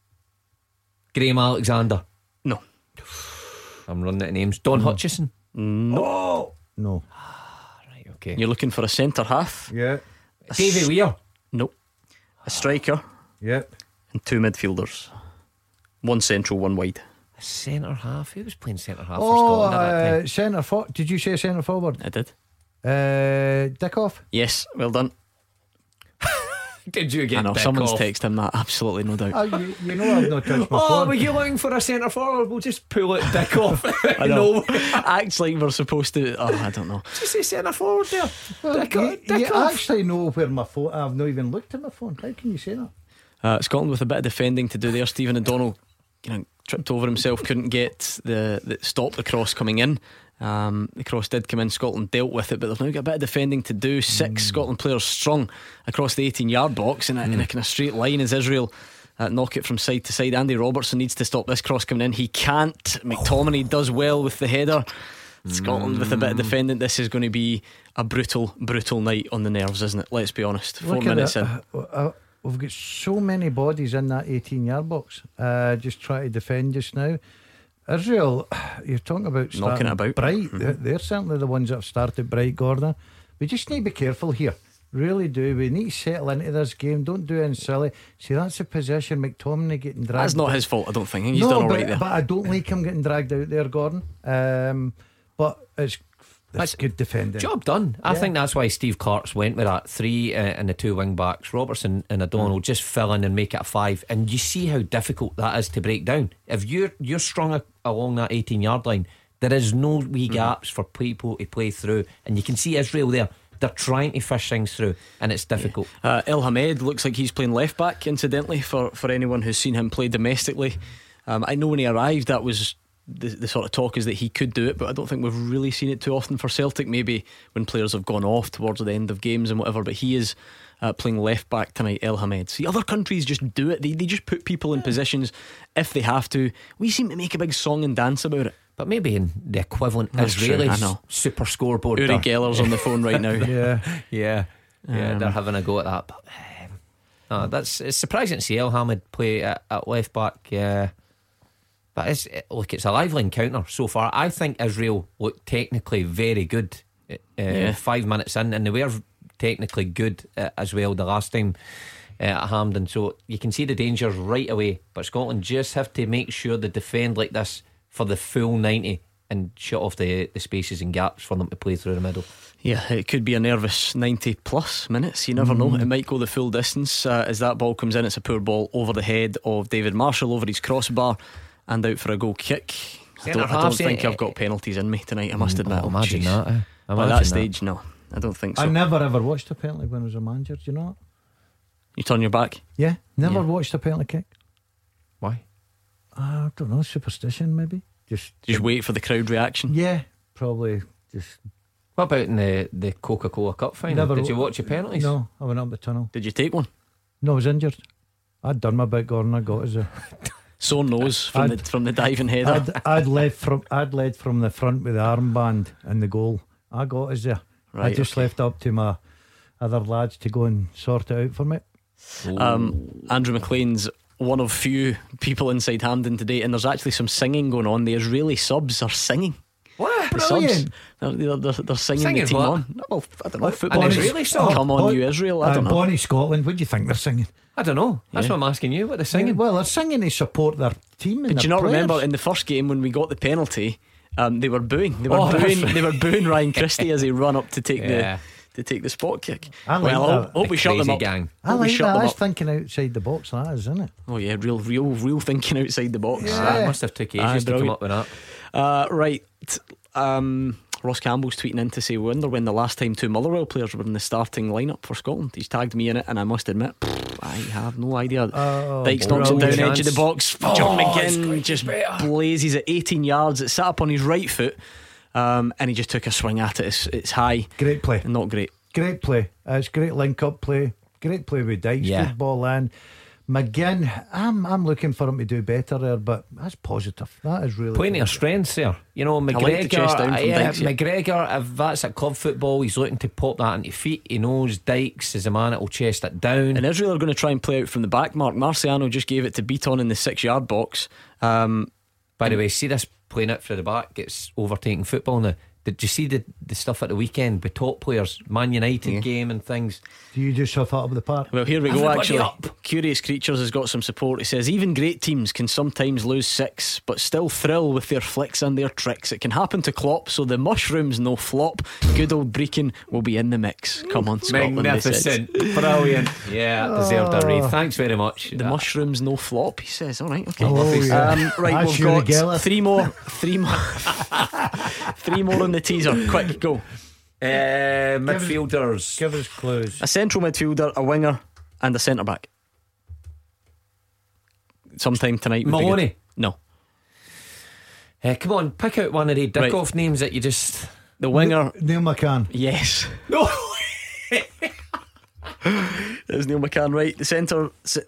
Graham Alexander. No. I'm running out of names. Don Hutchison. No. No. Right, okay. You're looking for a centre half. Yeah. Davy Weir. No. A striker. Yep. And 2 midfielders. 1 central, 1 wide. A centre half. Who was playing centre half for Scotland at that time? Centre forward. Did you say centre forward? I did. Dickoff. Yes, well done. Did you get I know, Dick someone's off? texted him that. Absolutely no doubt. You know I've not touched my Oh, phone. were you looking for a centre forward? We'll just pull it Dick off. I know. No. Acts like we're supposed to. Oh, I don't know. Did you say centre forward there? Well, Dick you off. actually know where my phone. I've not even looked at my phone. How can you say that? Scotland with a bit of defending to do there. Stephen O'Donnell, tripped over himself, couldn't get the stop the cross coming in. The cross did come in. Scotland dealt with it, but they've now got a bit of defending to do. 6 Scotland players strung across the 18-yard box in a kind of straight line as Israel knock it from side to side. Andy Robertson needs to stop this cross coming in. He can't. McTominay does well with the header. Scotland with a bit of defending. This is going to be a brutal night on the nerves, isn't it? Let's be honest. 4 minutes in. We've got so many bodies in that 18-yard box. Just try to defend just now. Israel, you're talking about knocking it about. Bright. They're certainly the ones that have started bright, Gordon. We just need to be careful here. Really do. We need to settle into this game. Don't do anything silly. See, that's a position. McTominay getting dragged. That's not his fault, I don't think. He's done all right there. But I don't like him getting dragged out there, Gordon. But it's good defending. Job done. I think that's why Steve Clark's went with that 3 and the 2 wing backs. Robertson and O'Donnell just fill in and make it a 5. And you see how difficult that is to break down. If you're strung along that 18-yard line, there is no wee gaps for people to play through. And you can see Israel there. They're trying to fish things through, and it's difficult. El Hamed looks like he's playing left back, incidentally, for anyone who's seen him play domestically. I know when he arrived, that was the sort of talk is that he could do it, but I don't think we've really seen it too often for Celtic. Maybe when players have gone off towards the end of games and whatever, but he is playing left back tonight, El Hamed. See, other countries just do it. They just put people in positions if they have to. We seem to make a big song and dance about it. But maybe in the equivalent That's Israeli true, I know. super scoreboard. Uri Geller's on the phone right now. Yeah, they're having a go at that. But it's surprising to see El Hamed play at left back. But it's a lively encounter so far. I think Israel looked technically very good 5 minutes in, and they were technically good as well the last time at Hampden. So you can see the dangers right away. But Scotland just have to make sure they defend like this for the full 90 and shut off the spaces and gaps for them to play through the middle. Yeah, it could be a nervous 90 plus minutes. You never know. It might go the full distance. As that ball comes in, it's a poor ball over the head of David Marshall over his crossbar and out for a goal kick. I don't think I've got penalties in me tonight, I must admit. Imagine that. At that stage, no, I don't think so. I never ever watched a penalty when I was a manager. Do you know that? You turn your back? Yeah, never watched a penalty kick. Why? I don't know, superstition maybe. Just wait for the crowd reaction. Yeah, probably just. What about in the Coca-Cola Cup final? Did you watch your penalties? No, I went up the tunnel. Did you take one? No, I was injured. I'd done my bit, Gordon. I got as a sore nose from the diving header. I'd led from the front with the armband and the goal. I got us there. Right, I just left up to my other lads to go and sort it out for me. Andrew McLean's one of few people inside Hampden today, and there's actually some singing going on. The Israeli subs are singing. What? The subs, they're singing the team what? on. Well, I don't know. Football. An Israeli song? Come on, you Israel. I don't know. Bonnie Scotland. What do you think they're singing? I don't know. That's what I'm asking you. What they're singing? Well, they're singing to support their team. And Did you not remember in the first game when we got the penalty? They were booing. They were booing Ryan Christie as he ran up to take to take the spot kick. I like well, that. I hope we shut them up. Gang. I like that. That's thinking outside the box, that is, isn't it? Oh yeah, real thinking outside the box. I must have took ages to come up with that. Right. Ross Campbell's tweeting in to say, wonder when the last time two Motherwell players were in the starting lineup for Scotland. He's tagged me in it, and I must admit, I have no idea. Dykes knocks him down edge of the box. John McGinn just blazes at 18 yards. It sat up on his right foot, and he just took a swing at it. It's high. Great play. Not great. Great play. It's great link-up play. Great play with Dykes. Good ball in. McGinn, I'm looking for him to do better there, but that's positive. That is really playing to our strengths there. You know, McGregor, like McGregor, if that's at club football, he's looking to pop that into feet. He knows Dykes is a man that will chest it down. And Israel are going to try and play out from the back. Marciano just gave it to Beaton in the 6-yard box. By the way, see this playing it for the back gets overtaking football now. Did you see the stuff at the weekend with top players, Man United game and things? Do you just shove that up the park? Well, here we go. Everybody Actually, up. Curious Creatures has got some support. He says even great teams can sometimes lose 6, but still thrill with their flicks and their tricks. It can happen to Klopp, so the mushrooms no flop. Good old Brechin will be in the mix. Come on, Scotland. Magnificent, brilliant. Yeah, deserved a read. Thanks very much. The mushrooms no flop, he says. All right, okay. Right, we've got three more. Three more on the teaser. Quick, go. Midfielders. Give us clues. A central midfielder, a winger, and a centre back. Sometime tonight. Maloney. No. Come on, pick out one of the dick-off names that you just. The winger. Neil McCann. Yes. No. There's Neil McCann, right? The centre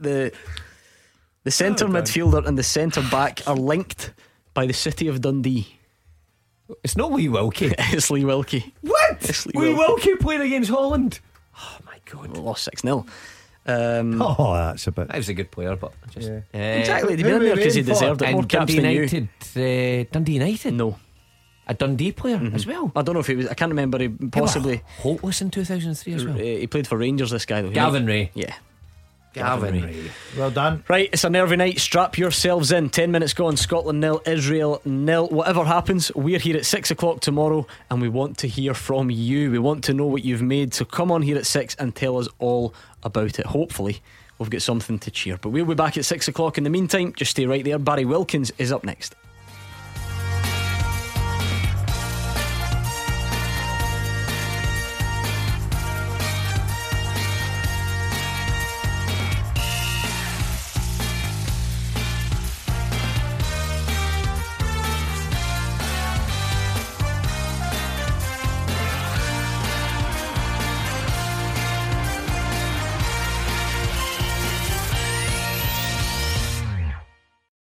midfielder and the centre back are linked by the city of Dundee. It's not Lee Wilkie. It's Lee Wilkie. What? It's Lee Wilkie playing against Holland. Oh my God. We lost 6-0. That's a bit. He was a good player, but just exactly. He'd been in there because he deserved it. More caps than you. Dundee United. No. A Dundee player as well. I don't know if he was. I can't remember. He possibly hopeless in 2003 as well. He played for Rangers. This guy though. Gavin Ray. Yeah. Gavin Ray. Well done. Right, it's a nervy night. Strap yourselves in. 10 minutes gone. Scotland 0, Israel 0. Whatever happens, we're here at 6 o'clock tomorrow, and we want to hear from you. We want to know what you've made. So come on here at 6 and tell us all about it. Hopefully we've got something to cheer. But we'll be back at 6 o'clock. In the meantime, just stay right there. Barry Wilkins is up next.